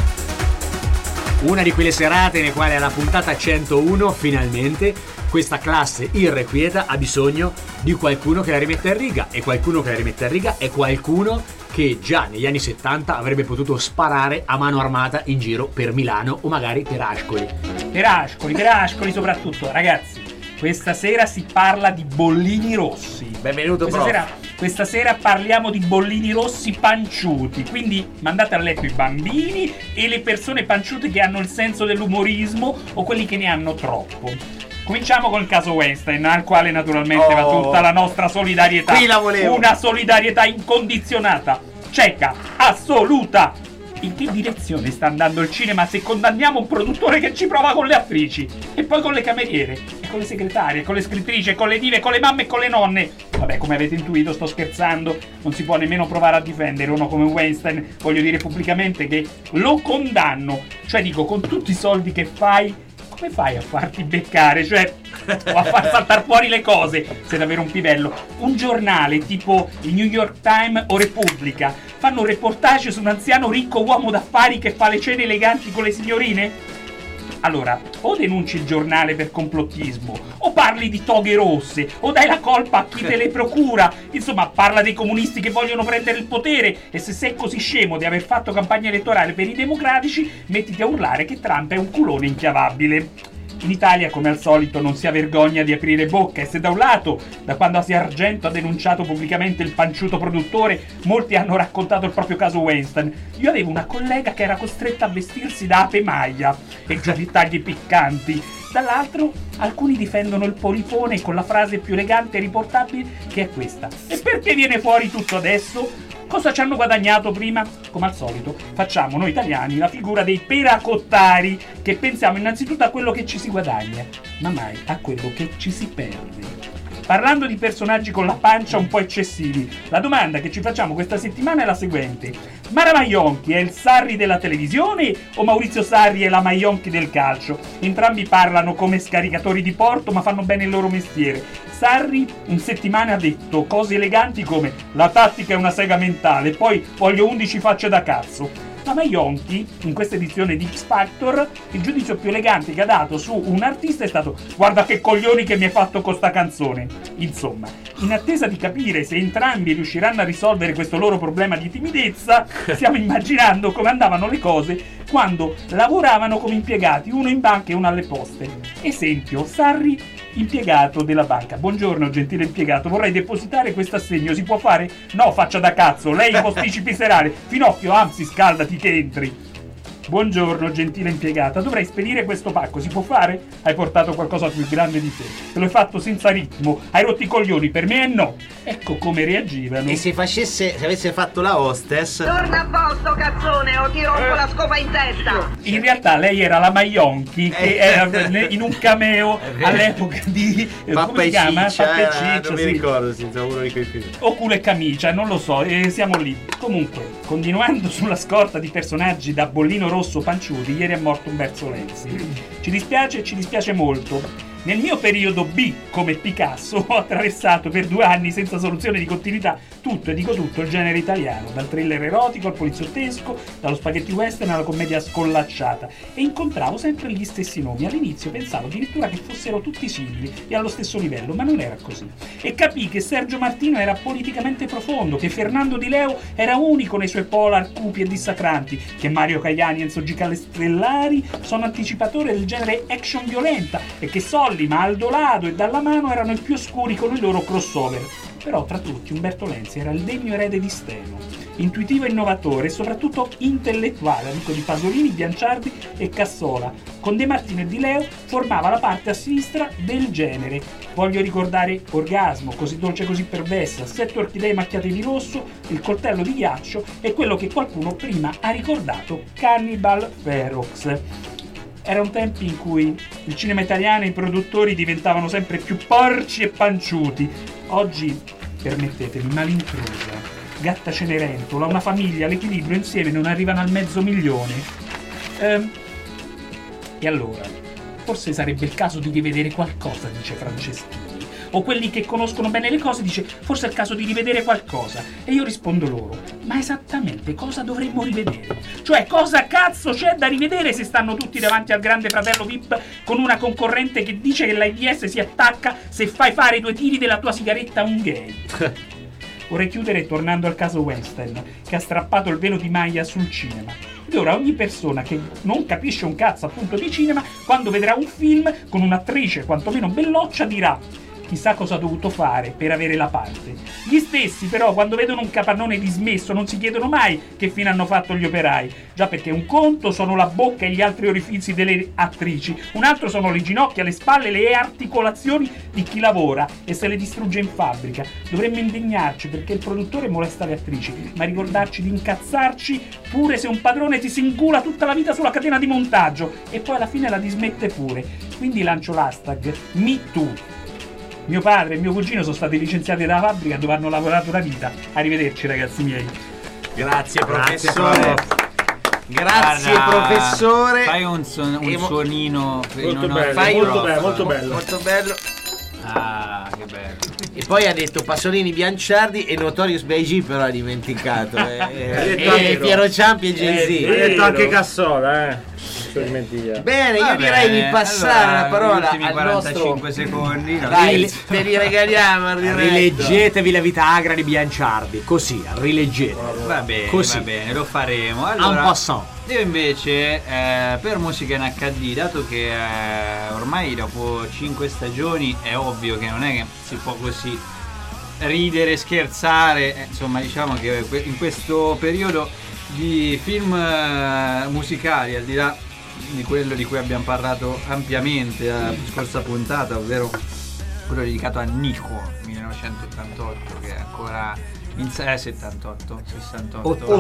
Una di quelle serate nelle quali alla puntata 101 finalmente questa classe irrequieta ha bisogno di qualcuno che la rimetta in riga, e qualcuno che la rimetta in riga è qualcuno che già negli anni 70 avrebbe potuto sparare a mano armata in giro per Milano o magari per Ascoli. Per Ascoli soprattutto, ragazzi. Questa sera si parla di bollini rossi. Benvenuto, Questa sera parliamo di bollini rossi panciuti. Quindi mandate a letto i bambini e le persone panciute che hanno il senso dell'umorismo o quelli che ne hanno troppo. Cominciamo col caso Weinstein, al quale naturalmente va tutta la nostra solidarietà. Qui la volevo. Una solidarietà incondizionata, cieca, assoluta. In che direzione sta andando il cinema se condanniamo un produttore che ci prova con le attrici e poi con le cameriere e con le segretarie, con le scrittrici, con le dive, con le mamme e con le nonne? Vabbè, come avete intuito sto scherzando, non si può nemmeno provare a difendere uno come Weinstein. Voglio dire pubblicamente che lo condanno, cioè dico, con tutti i soldi che fai, come fai a farti beccare, cioè, o a far saltare fuori le cose? Sei davvero un pivello. Un giornale tipo il New York Times o Repubblica fanno un reportage su un anziano ricco uomo d'affari che fa le cene eleganti con le signorine? Allora, o denunci il giornale per complottismo, o parli di toghe rosse, o dai la colpa a chi te le procura. Insomma, parla dei comunisti che vogliono prendere il potere, e se sei così scemo di aver fatto campagna elettorale per i democratici, mettiti a urlare che Trump è un culone inchiavabile. In Italia, come al solito, non si ha vergogna di aprire bocca, e se da un lato, da quando Asia Argento ha denunciato pubblicamente il panciuto produttore, molti hanno raccontato il proprio caso Weinstein, io avevo una collega che era costretta a vestirsi da ape maglia e già di tagli piccanti. Dall'altro, alcuni difendono il polifone con la frase più elegante e riportabile, che è questa: e perché viene fuori tutto adesso? Cosa ci hanno guadagnato prima? Come al solito, facciamo noi italiani la figura dei peracottari, che pensiamo innanzitutto a quello che ci si guadagna, ma mai a quello che ci si perde. Parlando di personaggi con la pancia un po' eccessivi, la domanda che ci facciamo questa settimana è la seguente: Mara Maionchi è il Sarri della televisione o Maurizio Sarri è la Maionchi del calcio? Entrambi parlano come scaricatori di porto, ma fanno bene il loro mestiere. Sarri in settimana ha detto cose eleganti come la tattica è una sega mentale, poi voglio 11 facce da cazzo. La Maionchi, in questa edizione di X Factor, il giudizio più elegante che ha dato su un artista è stato: guarda che coglioni che mi hai fatto con sta canzone. Insomma, in attesa di capire se entrambi riusciranno a risolvere questo loro problema di timidezza, stiamo immaginando come andavano le cose quando lavoravano come impiegati, uno in banca e uno alle poste. Esempio, Sarri, impiegato della banca. Buongiorno gentile impiegato, vorrei depositare questo assegno, si può fare? No, faccia da cazzo, lei posticipi serale. Finocchio, anzi scaldati che entri. Buongiorno gentile impiegata, dovrei spedire questo pacco, si può fare? Hai portato qualcosa più grande di te, te l'hai fatto senza ritmo, hai rotto i coglioni, per me è no. Ecco come reagivano. E se avesse fatto la hostess... Torna a posto cazzone o ti rompo la scopa in testa. In realtà lei era la Maionchi, che era in un cameo all'epoca di Pappa come si chiama? Pappa e Ciccia, non mi ricordo, senza uno di quei film. O Culo e Camicia, non lo so, siamo lì. Comunque, continuando sulla scorta di personaggi da bollino rosso panciuti, ieri è morto Umberto Lenzi. Ci dispiace molto. Nel mio periodo B, come Picasso, ho attraversato per 2 anni senza soluzione di continuità tutto, e dico tutto, il genere italiano, dal thriller erotico al poliziottesco, dallo spaghetti western alla commedia scollacciata, e incontravo sempre gli stessi nomi. All'inizio pensavo addirittura che fossero tutti simili e allo stesso livello, ma non era così. E capii che Sergio Martino era politicamente profondo, che Fernando Di Leo era unico nei suoi polar cupi e dissacranti, che Mario Caiani e Enzo Gicastellari sono anticipatori del genere action violenta, e che Sollima, Aldo Lado e Dalla Mano erano i più oscuri con i loro crossover. Però tra tutti Umberto Lenzi era il degno erede di Steno, intuitivo e innovatore e soprattutto intellettuale, amico di Pasolini, Bianciardi e Cassola. Con De Martino e Di Leo formava la parte a sinistra del genere. Voglio ricordare Orgasmo, Così dolce così perversa, 7 orchidee macchiate di rosso, Il coltello di ghiaccio e quello che qualcuno prima ha ricordato, Cannibal Ferox. Erano tempi in cui il cinema italiano e i produttori diventavano sempre più porci e panciuti. Oggi, permettetemi, Malintrusa, Gatta Cenerentola, una famiglia, l'equilibrio insieme non arrivano al 500.000. E allora, forse sarebbe il caso di rivedere qualcosa, dice Franceschini. O quelli che conoscono bene le cose dice forse è il caso di rivedere qualcosa. E io rispondo loro: ma esattamente cosa dovremmo rivedere? Cioè cosa cazzo c'è da rivedere se stanno tutti davanti al grande fratello VIP con una concorrente che dice che l'AIDS si attacca se fai fare 2 tiri della tua sigaretta a un gay? Vorrei chiudere tornando al caso Weinstein, che ha strappato il velo di Maya sul cinema. Ed ora ogni persona che non capisce un cazzo appunto di cinema, quando vedrà un film con un'attrice quantomeno belloccia dirà: chissà cosa ha dovuto fare per avere la parte. Gli stessi però quando vedono un capannone dismesso non si chiedono mai che fine hanno fatto gli operai, già perché un conto sono la bocca e gli altri orifizi delle attrici, un altro sono le ginocchia, le spalle, le articolazioni di chi lavora e se le distrugge in fabbrica. Dovremmo indignarci perché il produttore molesta le attrici, ma ricordarci di incazzarci pure se un padrone ti si ingula tutta la vita sulla catena di montaggio e poi alla fine la dismette pure. Quindi lancio l'hashtag MeToo. Mio padre e mio cugino sono stati licenziati dalla fabbrica dove hanno lavorato una vita. Arrivederci ragazzi miei. Grazie professore. Grazie professore. Fai un suonino molto bello, molto bello. Molto bello. Ah, che bello. E poi ha detto Pasolini, Bianciardi e Notorious B.I.G. però ha dimenticato. Piero Ciampi e Jay-Z. Ha detto anche Cassola, Bene, io direi di passare la parola al 45 secondi. Dai, te li regaliamo. Rileggetevi La vita agra di Bianciardi, così, rileggete. Va bene, così. va bene, lo faremo. Allora, io invece per musica in HD, dato che ormai dopo 5 stagioni è ovvio che non è che si può così ridere, scherzare, insomma diciamo che in questo periodo di film musicali, al di là di quello di cui abbiamo parlato ampiamente la scorsa puntata, ovvero quello dedicato a Nico 1988, che è ancora 78, 68,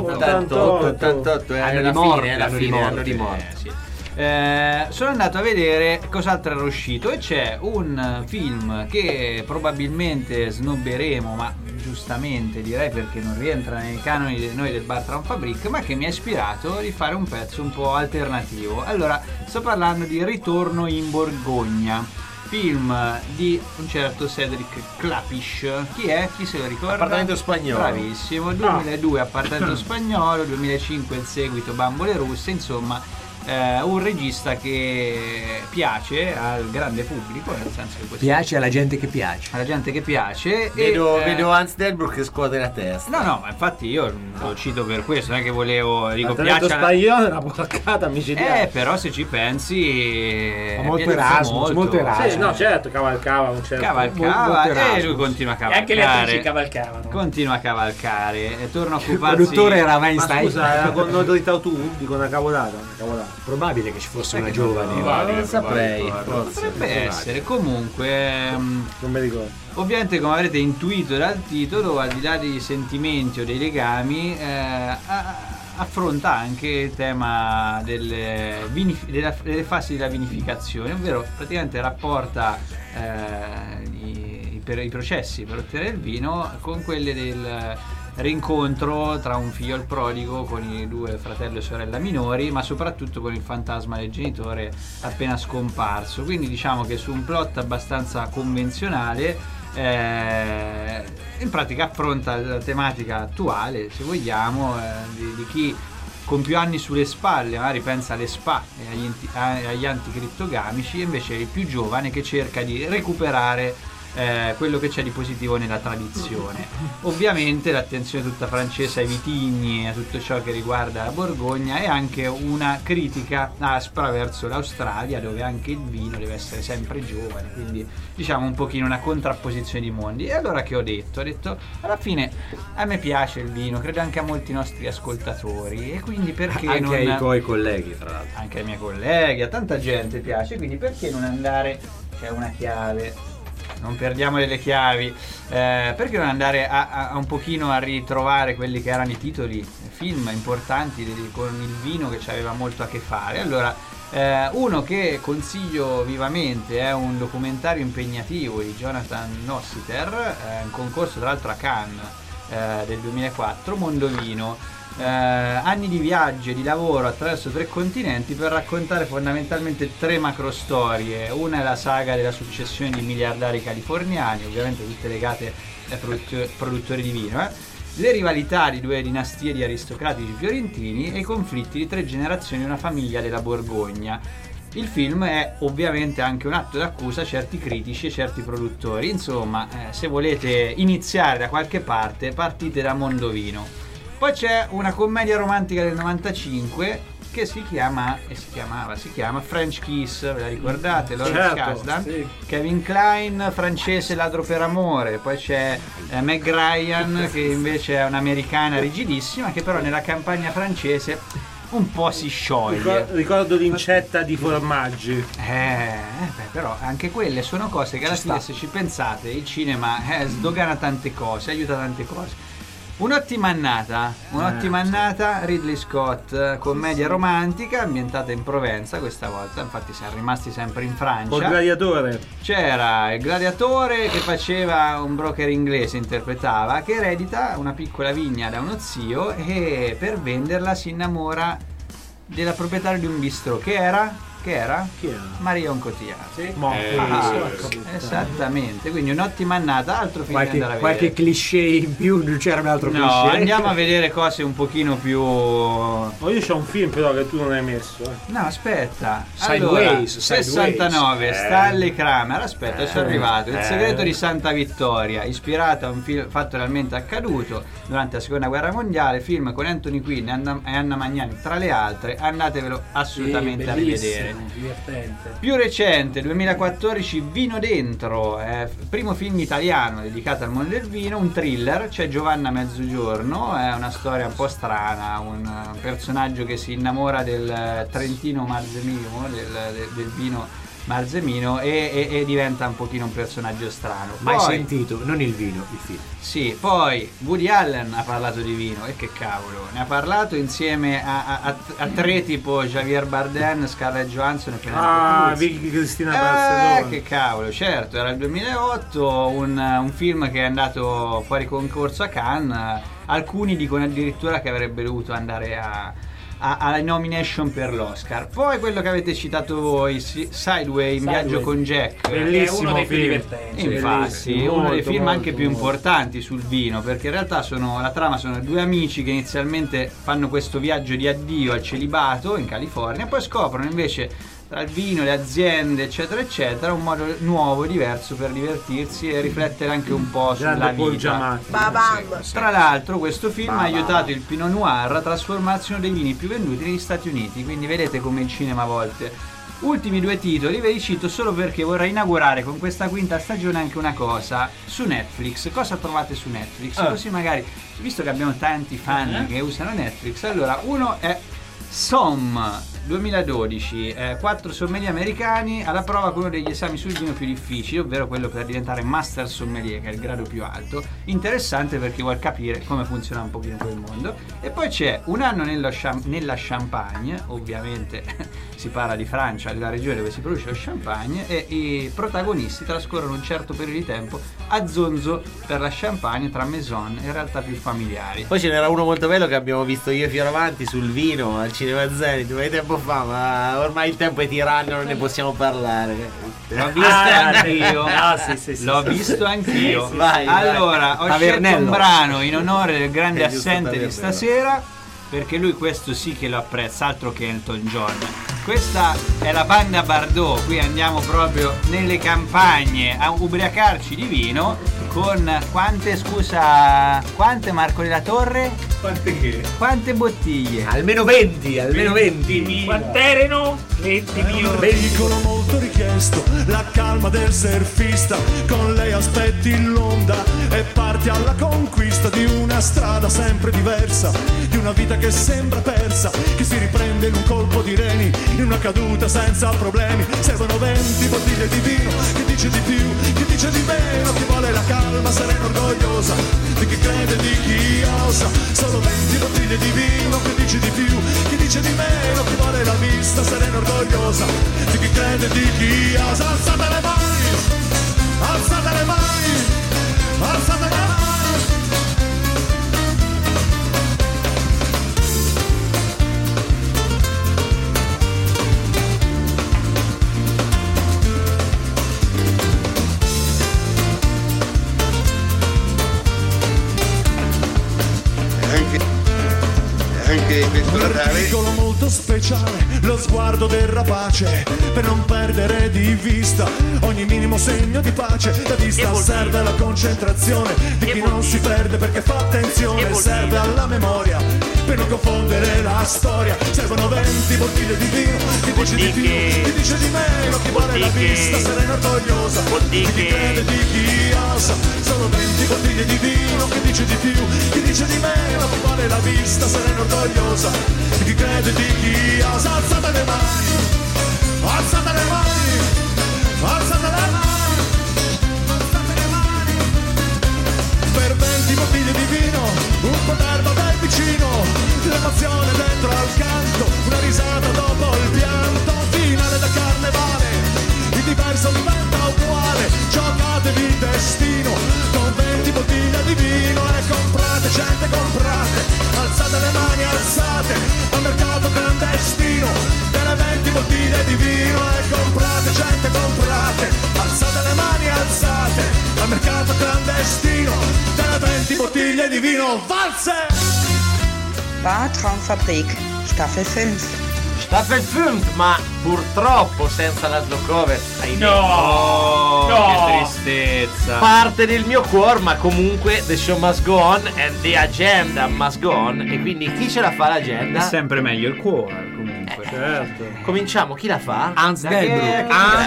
88 anno di morte. Sì. Sono andato a vedere cos'altro era uscito e c'è un film che probabilmente snobberemo, ma giustamente direi, perché non rientra nei canoni di noi del Bar Tram Fabric, ma che mi ha ispirato di fare un pezzo un po' alternativo. Allora, sto parlando di Ritorno in Borgogna, film di un certo Cédric Klapisch. Chi è? Chi se lo ricorda? Appartamento spagnolo. Bravissimo, 2002 Appartamento spagnolo, 2005 il seguito Bambole russe, insomma un regista che piace al grande pubblico, nel senso che piace alla gente che piace. Alla gente che piace. Vedo Hans Delbruck che scuote la testa. No, ma infatti io lo cito per questo, non è che volevo. Dico, piace spagnolo è una porcata micidiale. Però se ci pensi. Molto Erasmus, molto Erasmus. Sì, no, certo, cavalcava un certo. Cavalcava e lui continua a cavalcare. E anche le attrici cavalcavano. Continua a cavalcare e torna a occuparsi. Il produttore era Weinstein. Ma scusa, era con notorietà tu? Dico una cavolata. Probabile che ci fosse una giovane. Non saprei. Potrebbe essere. Comunque non mi ricordo. Ovviamente, come avrete intuito dal titolo, al di là dei sentimenti o dei legami, affronta anche il tema delle fasi della vinificazione, ovvero praticamente rapporta i processi per ottenere il vino con quelli del rincontro tra un figlio il prodigo con i due fratello e sorella minori, ma soprattutto con il fantasma del genitore appena scomparso. Quindi diciamo che su un plot abbastanza convenzionale in pratica affronta la tematica attuale, se vogliamo, di chi con più anni sulle spalle magari pensa alle spa e agli anticrittogamici, e invece il più giovane che cerca di recuperare quello che c'è di positivo nella tradizione. Ovviamente l'attenzione tutta francese ai vitigni e a tutto ciò che riguarda la Borgogna, e anche una critica aspra verso l'Australia, dove anche il vino deve essere sempre giovane, quindi diciamo un pochino una contrapposizione di mondi. E allora che ho detto alla fine a me piace il vino, credo anche a molti nostri ascoltatori, e quindi perché anche non... ai tuoi colleghi, tra l'altro, anche ai miei colleghi, a tanta gente piace, quindi perché non andare, c'è una chiave, non perdiamo delle chiavi, perché non andare a un pochino a ritrovare quelli che erano i titoli film importanti con il vino che ci aveva molto a che fare. Allora, uno che consiglio vivamente è un documentario impegnativo di Jonathan Nossiter, in concorso tra l'altro a Cannes del 2004, Mondovino. Anni di viaggio e di lavoro attraverso 3 continenti per raccontare fondamentalmente 3 macro storie. Una è la saga della successione di miliardari californiani, ovviamente tutte legate ai produttori di vino, le rivalità di 2 dinastie di aristocratici fiorentini e i conflitti di 3 generazioni di una famiglia della Borgogna. Il film è ovviamente anche un atto d'accusa a certi critici e certi produttori. Insomma, se volete iniziare da qualche parte, partite da Mondovino. Poi c'è una commedia romantica del 95 che si chiama French Kiss, ve la ricordate? Lawrence Kasdan, sì. Kevin Kline, francese ladro per amore. Poi c'è Meg Ryan, che invece è un'americana rigidissima, che però nella campagna francese un po' si scioglie. Ricordo l'incetta di formaggi. Però anche quelle sono cose che alla fine, se ci pensate, il cinema sdogana tante cose, aiuta tante cose. Un'ottima annata, Ridley Scott, commedia romantica ambientata in Provenza questa volta, infatti siamo rimasti sempre in Francia. Col gladiatore. C'era il gladiatore che faceva un broker inglese, interpretava, che eredita una piccola vigna da uno zio e per venderla si innamora della proprietaria di un bistrò che era? Chi era? Marion Cotillard. Sì. Esattamente, quindi un'ottima annata, altro film da andare a vedere. Qualche cliché in più, non c'era un altro cliché. No, andiamo a vedere cose un pochino più... io c'ho un film però che tu non hai messo. No, aspetta. Sideways, 69, Stanley Kramer. Aspetta, sono arrivato. Il segreto di Santa Vittoria, ispirato a un film fatto realmente accaduto durante la seconda guerra mondiale, film con Anthony Quinn e Anna Magnani tra le altre. Andatevelo assolutamente a rivedere. Divertente. Più recente, 2014, Vino Dentro, primo film italiano dedicato al mondo del vino, un thriller. C'è Giovanna Mezzogiorno, è una storia un po' strana, un personaggio che si innamora del Trentino Marzemino, del vino Marzemino e diventa un pochino un personaggio strano. Mai Poi, sentito, non il vino, il film. sì, poi Woody Allen ha parlato di vino e che cavolo, ne ha parlato insieme a tre tipo Javier Bardem, Scarlett Johansson e Penelope Cruz. Cristina Barcellona. Che cavolo, certo, era il 2008, un film che è andato fuori concorso a Cannes, alcuni dicono addirittura che avrebbe dovuto andare alla nomination per l'Oscar. Poi quello che avete citato voi, Sideway, in viaggio con Jack, Bellissimo, è uno dei più divertenti. Infatti, uno dei film anche più importanti sul vino, perché in realtà la trama sono due amici che inizialmente fanno questo viaggio di addio al celibato in California, poi scoprono invece tra il vino, le aziende, eccetera, eccetera, un modo nuovo, diverso per divertirsi e riflettere anche un po' sulla vita. Tra l'altro questo film ha aiutato il Pinot Noir a trasformarsi in uno dei vini più venduti negli Stati Uniti, quindi vedete come il cinema a volte. Ultimi due titoli ve li cito solo perché vorrei inaugurare con questa quinta stagione anche una cosa su Netflix. Cosa trovate su Netflix? Così magari, visto che abbiamo tanti fan che usano Netflix, allora uno è Somm 2012, 4 sommelier americani alla prova con uno degli esami sul vino più difficili, ovvero quello per diventare master sommelier, che è il grado più alto. Interessante perché vuol capire come funziona un pochino quel mondo. E poi c'è Un anno nella Champagne, ovviamente si parla di Francia, della regione dove si produce lo champagne, e i protagonisti trascorrono un certo periodo di tempo a zonzo per la Champagne tra maison e realtà più familiari. Poi ce n'era uno molto bello che abbiamo visto io e Fioravanti sul vino al Cinema Zenit, dove tempo fa, ma ormai il tempo è tiranno, non ne possiamo parlare. L'ho visto anch'io. L'ho visto anch'io. Vai, allora, vai. ho scelto un brano in onore del grande assente di stasera, perché lui questo sì che lo apprezza, altro che Elton John. Questa è la banda Bardot, qui andiamo proprio nelle campagne a ubriacarci di vino con quante Marco della Torre? Quante che? Quante bottiglie? Almeno 20, almeno 20. Quant'erano? 20.000. Veicolo molto richiesto, la calma del surfista, con lei aspetti l'onda e parti alla conquista di una strada sempre diversa, di una vita che sembra persa, che si riprende in un colpo di reni, in una caduta senza problemi. Servono 20 bottiglie di vino, chi dice di più, chi dice di meno, chi vuole la calma serena orgogliosa, di chi crede, di chi osa. Solo 20 bottiglie di vino, chi dice di più, chi dice di meno, chi vuole la vista serena orgogliosa, di chi crede, di chi osa. Alzate le mani, alzate le mani, alzate le mani. Piccolo molto speciale, lo sguardo del rapace, per non perdere di vista ogni minimo segno di pace. La vista serve alla concentrazione di chi non si perde perché fa attenzione, serve alla memoria per non confondere la storia. Servono 20 bottiglie di vino, chi dice di più, chi dice di meno, chi vuole la vista serena orgogliosa, di chi crede, di chi osa. Solo 20 bottiglie di vino, chi dice di più, chi dice di meno, chi vuole la vista serena orgogliosa, di chi crede, di chi osa. Alzate le mani, alzate le mani, alzate le mani, alzate le mani. Per 20 bottiglie di vino, un po' d'erba del vicino, l'emozione dentro al canto, una risata dopo il pianto, finale da carnevale, il diverso diventa uguale, giocatevi il destino, con 20 bottiglie di vino e comprate, gente comprate, alzate le mani, alzate, al mercato clandestino, delle 20 bottiglie di vino e comprate, gente comprate, alzate le mani, alzate, al mercato clandestino, delle 20 bottiglie di vino, valse! Bar Traumfabrik, Staffel 5. Staffel 5, ma purtroppo senza Laszlo Kovacs. No, che tristezza. Parte del mio cuore, ma comunque the show must go on and the agenda must go on. E quindi chi ce la fa l'agenda? È sempre meglio il cuore, comunque. Certo. Cominciamo, chi la fa? Hans Delbrück.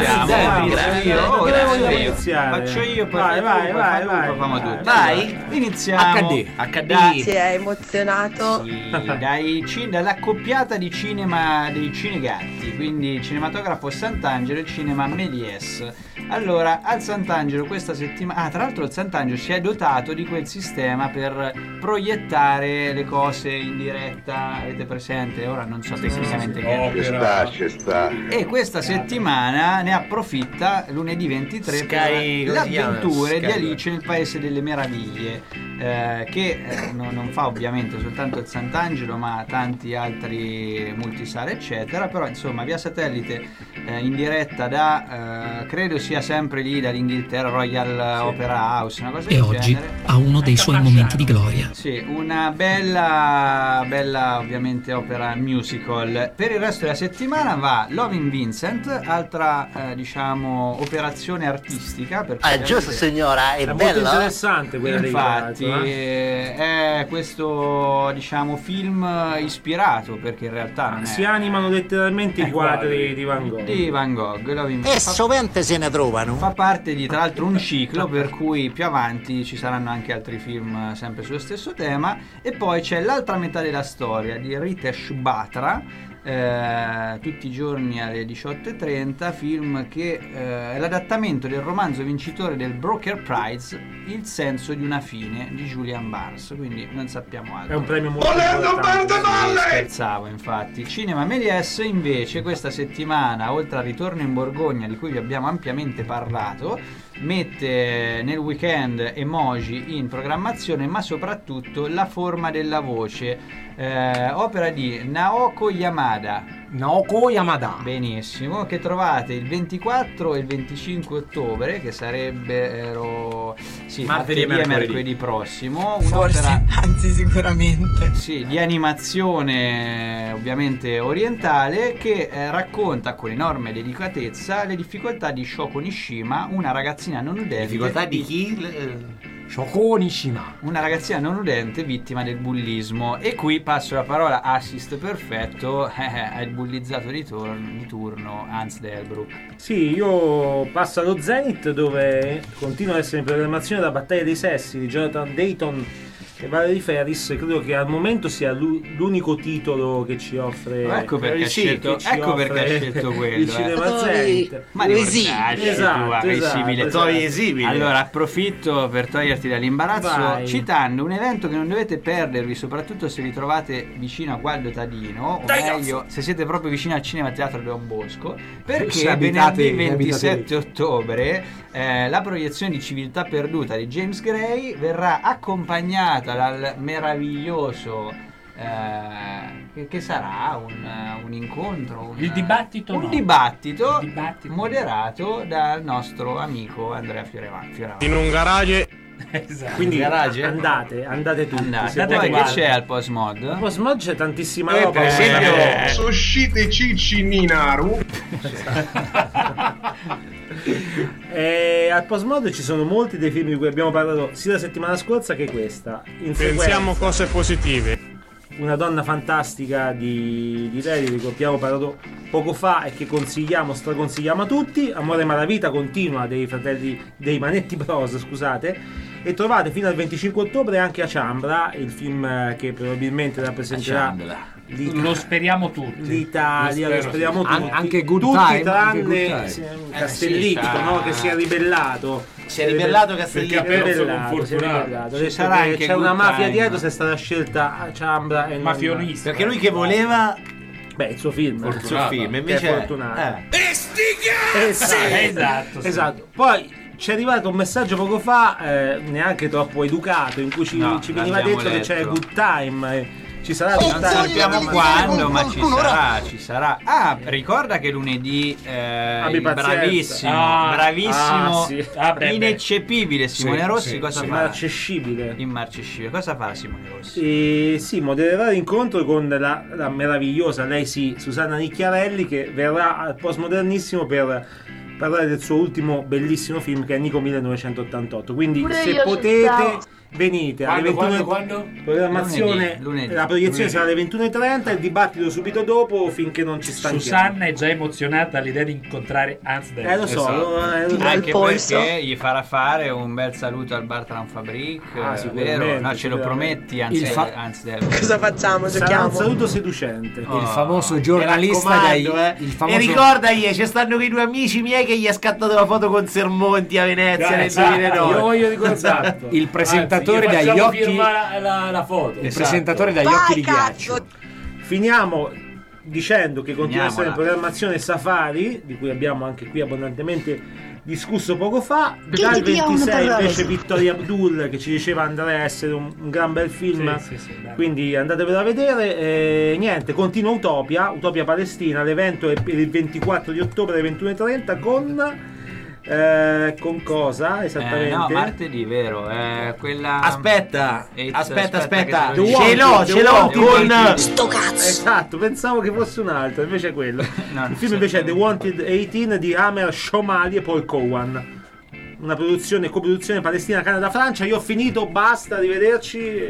Faccio io, poi vai. Facciamo tutti. Vai. Iniziamo. HD. Si è emozionato. Sì, dall'accoppiata di cinema dei Cinegatti, quindi cinematografo Sant'Angelo e cinema Méliès. Allora, al Sant'Angelo questa settimana, tra l'altro il Sant'Angelo si è dotato di quel sistema per proiettare le cose in diretta, avete presente? Ora non so tecnicamente che Ci sta. E questa settimana ne approfitta lunedì 23 Sky, per le avventure di Sky. Alice nel Paese delle Meraviglie, che non fa ovviamente soltanto il Sant'Angelo ma tanti altri multisale eccetera, però insomma via satellite in diretta da credo sia sempre lì dall'Inghilterra, Royal Opera House, una cosa E del oggi genere. ha uno dei suoi momenti di gloria. Sì, una bella ovviamente opera musical. Per il resto della settimana va Loving Vincent, altra diciamo operazione artistica. Giusto signora, è molto bella. interessante quella dei Infatti Galazzo, è questo diciamo film ispirato, perché in realtà non è... si animano letteralmente i quadri di Van Gogh. Di Van Gogh, Loving E sovente se ne trovano. Fa parte di tra l'altro un ciclo per cui più avanti ci saranno anche altri film sempre sullo stesso tema. E poi c'è l'altra metà della storia di Ritesh Batra, tutti i giorni alle 18:30, film che è l'adattamento del romanzo vincitore del Booker Prize, Il senso di una fine, di Julian Barnes, quindi non sappiamo altro. È un premio molto importante. Scherzavo, infatti. Cinema Méliès invece questa settimana, oltre al Ritorno in Borgogna di cui vi abbiamo ampiamente parlato, mette nel weekend Emoji in programmazione, ma soprattutto La forma della voce, opera di Naoko Yamada. Benissimo, che trovate il 24 e il 25 ottobre, che sarebbero martedì e mercoledì prossimo. Un'opera, anzi sicuramente. sì, di animazione ovviamente orientale, che racconta con enorme delicatezza le difficoltà di Shoko Nishima, una ragazzina non udente. Difficoltà di chi? Shoko Nishima, una ragazzina non udente vittima del bullismo. E qui passo la parola, assist perfetto, al bullizzato di turno Hans Delbruck. Sì, io passo allo Zenith, dove continua ad essere in programmazione La battaglia dei sessi di Jonathan Dayton e Valerie Ferris. Credo che al momento sia l'unico titolo che ci offre. Ecco perché ha scelto quello. Il cinema Zenith. Ma ricordaci, esatto. Allora approfitto per toglierti dall'imbarazzo, Vai. citando un evento che non dovete perdervi, soprattutto se vi trovate vicino a Gualdo Tadino, o meglio se siete proprio vicino al Cinema Teatro Don Bosco, perché venerdì 27 ottobre la proiezione di Civiltà Perduta di James Gray verrà accompagnata dal meraviglioso che sarà un incontro, il dibattito, un no. dibattito moderato dal nostro amico Andrea Fioravanti. In un garage. Esatto. Quindi garage? andate tutti. Poi che c'è al Post Mod? Al Post Mod c'è tantissima roba. Per esempio Soshite Cicci Ninaru. Al Post Mod ci sono molti dei film di cui abbiamo parlato sia la settimana scorsa che questa. Pensiamo cose positive. Una donna fantastica di Lely, di cui abbiamo parlato poco fa e che straconsigliamo a tutti. Amore Malavita continua dei fratelli dei Manetti Bros, scusate. E trovate fino al 25 ottobre anche A Ciambra, il film che probabilmente rappresenterà lo speriamo tutti. L'Italia, lo speriamo tutti. Anche Good tutti Time, tranne Castellitto, no? Che si è ribellato. Si è ribellato Castellitto. Ci sarà anche c'è una mafia dietro, se è stata scelta A Ciambra e mafionista. Perché lui che voleva il suo film. Il suo film, invece è fortunato. E sti cazzi! Esatto. Poi ci è arrivato un messaggio poco fa, neanche troppo educato, in cui ci veniva detto che c'è Good Time. Ci sarà non sappiamo quando, ma ci sarà. Ah, ricorda che lunedì bravissimo, ineccepibile Simone Rossi. Cosa fa? Immarcescibile. Cosa fa Simone Rossi? Sì, modererà l'incontro con la meravigliosa, lei sì, Susanna Nicchiarelli, che verrà al Postmodernissimo per parlare del suo ultimo bellissimo film, che è Nico 1988. Quindi se potete venite alle 21. Quando? Programmazione, Lunedì. la proiezione sarà alle 21:30, il dibattito subito dopo finché non ci stanchiamo. Susanna è già emozionata all'idea di incontrare Hans Del. Lo so, anche perché gli farà fare un bel saluto al Bar Tranfabrik, vero? No, ce lo prometti, Hans Del. Cosa facciamo? Sarà un saluto seducente. Il famoso giornalista il famoso... E ricordagli, ci stanno quei due amici miei che gli ha scattato la foto con Sermonti a Venezia nel 2009. Io voglio ricordare il presentatore dagli occhi la foto. Il presentatore dagli occhi di ghiaccio. Finiamo dicendo che continua a essere in programmazione Safari, di cui abbiamo anche qui abbondantemente discusso poco fa. Dal 26 invece Vittoria Abdul, che ci diceva Andrea essere un gran bel film, sì, quindi andatevelo a vedere. Niente, continua Utopia Palestina, l'evento è per il 24 di ottobre alle 21:30 con cosa esattamente? No, martedì, vero? Quella. Aspetta. Ce l'ho con sto cazzo. Esatto, pensavo che fosse un altro, invece è quello. Il film invece è The Wanted 18 di Amer Shomali e Paul Cowan. Una coproduzione Palestina, Canada, Francia. Io ho finito, basta, arrivederci.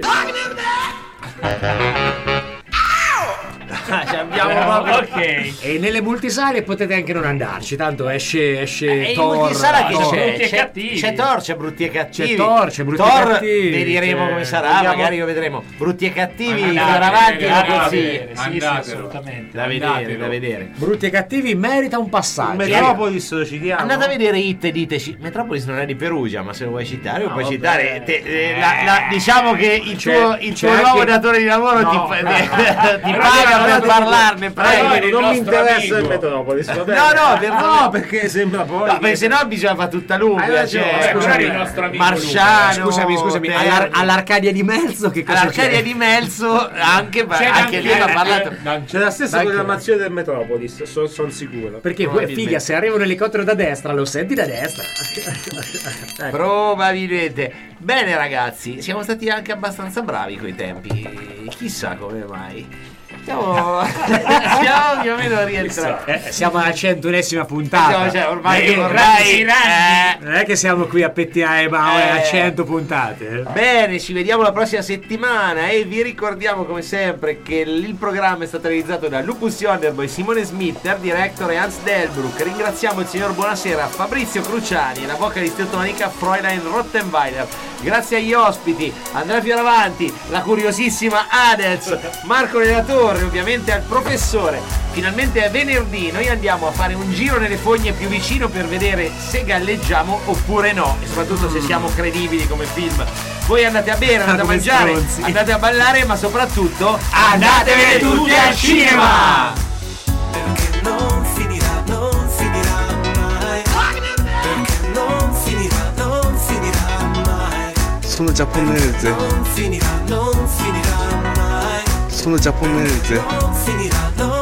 Ok. E nelle multisale potete anche non andarci, tanto esce Thor. C'è Thor, c'è Brutti e Cattivi. Thor, vedremo come sarà, magari lo vedremo. Brutti e Cattivi, avanti e assolutamente. Da vedere. Brutti e Cattivi merita un passaggio. Metropolis lo citiamo. Andate a vedere Hit e diteci. Metropolis non è di Perugia, ma se lo vuoi citare lo puoi citare. Diciamo che il tuo nuovo datore di lavoro ti paga per parlarne, prego. Non mi interessa il Metropolis. No, perché sembra poi. No, perché sennò bisogna fare tutta lunga. Scusami, il nostro amico Marciano. Scusami, all'Arcadia di Melzo che cosa all'Arcadia c'è? di Melzo anche lì ha parlato. C'è la stessa programmazione del Metropolis, sono sicuro. Perché figa, se arriva un elicottero da destra, lo senti da destra. Probabilmente. Bene ragazzi, siamo stati anche abbastanza bravi coi tempi. Chissà come mai. Siamo più o meno rientrati. Siamo alla 100esima puntata. Ormai non è che siamo qui a pettinare a 100 puntate. Bene, ci vediamo la prossima settimana e vi ricordiamo come sempre che il programma è stato realizzato da Lupus Yonderboy, Simone Smith, Art Director e Hans Delbruck. Ringraziamo il signor Buonasera, Fabrizio Cruciani e la vocalista teutonica Fräulein Rottenweiler. Grazie agli ospiti Andrea Fioravanti, la curiosissima Adels, Marco Relatore, ovviamente al professore. Finalmente è venerdì, noi andiamo a fare un giro nelle fogne più vicino per vedere se galleggiamo oppure no, e soprattutto se siamo credibili come film. Voi andate a bere, andate a mangiare, andate a ballare, ma soprattutto andatevene tutti al cinema! Perché non finirà mai. Perché non finirà mai. Sono giapponese. Non finirà mai. Sono giapponese. Non finirà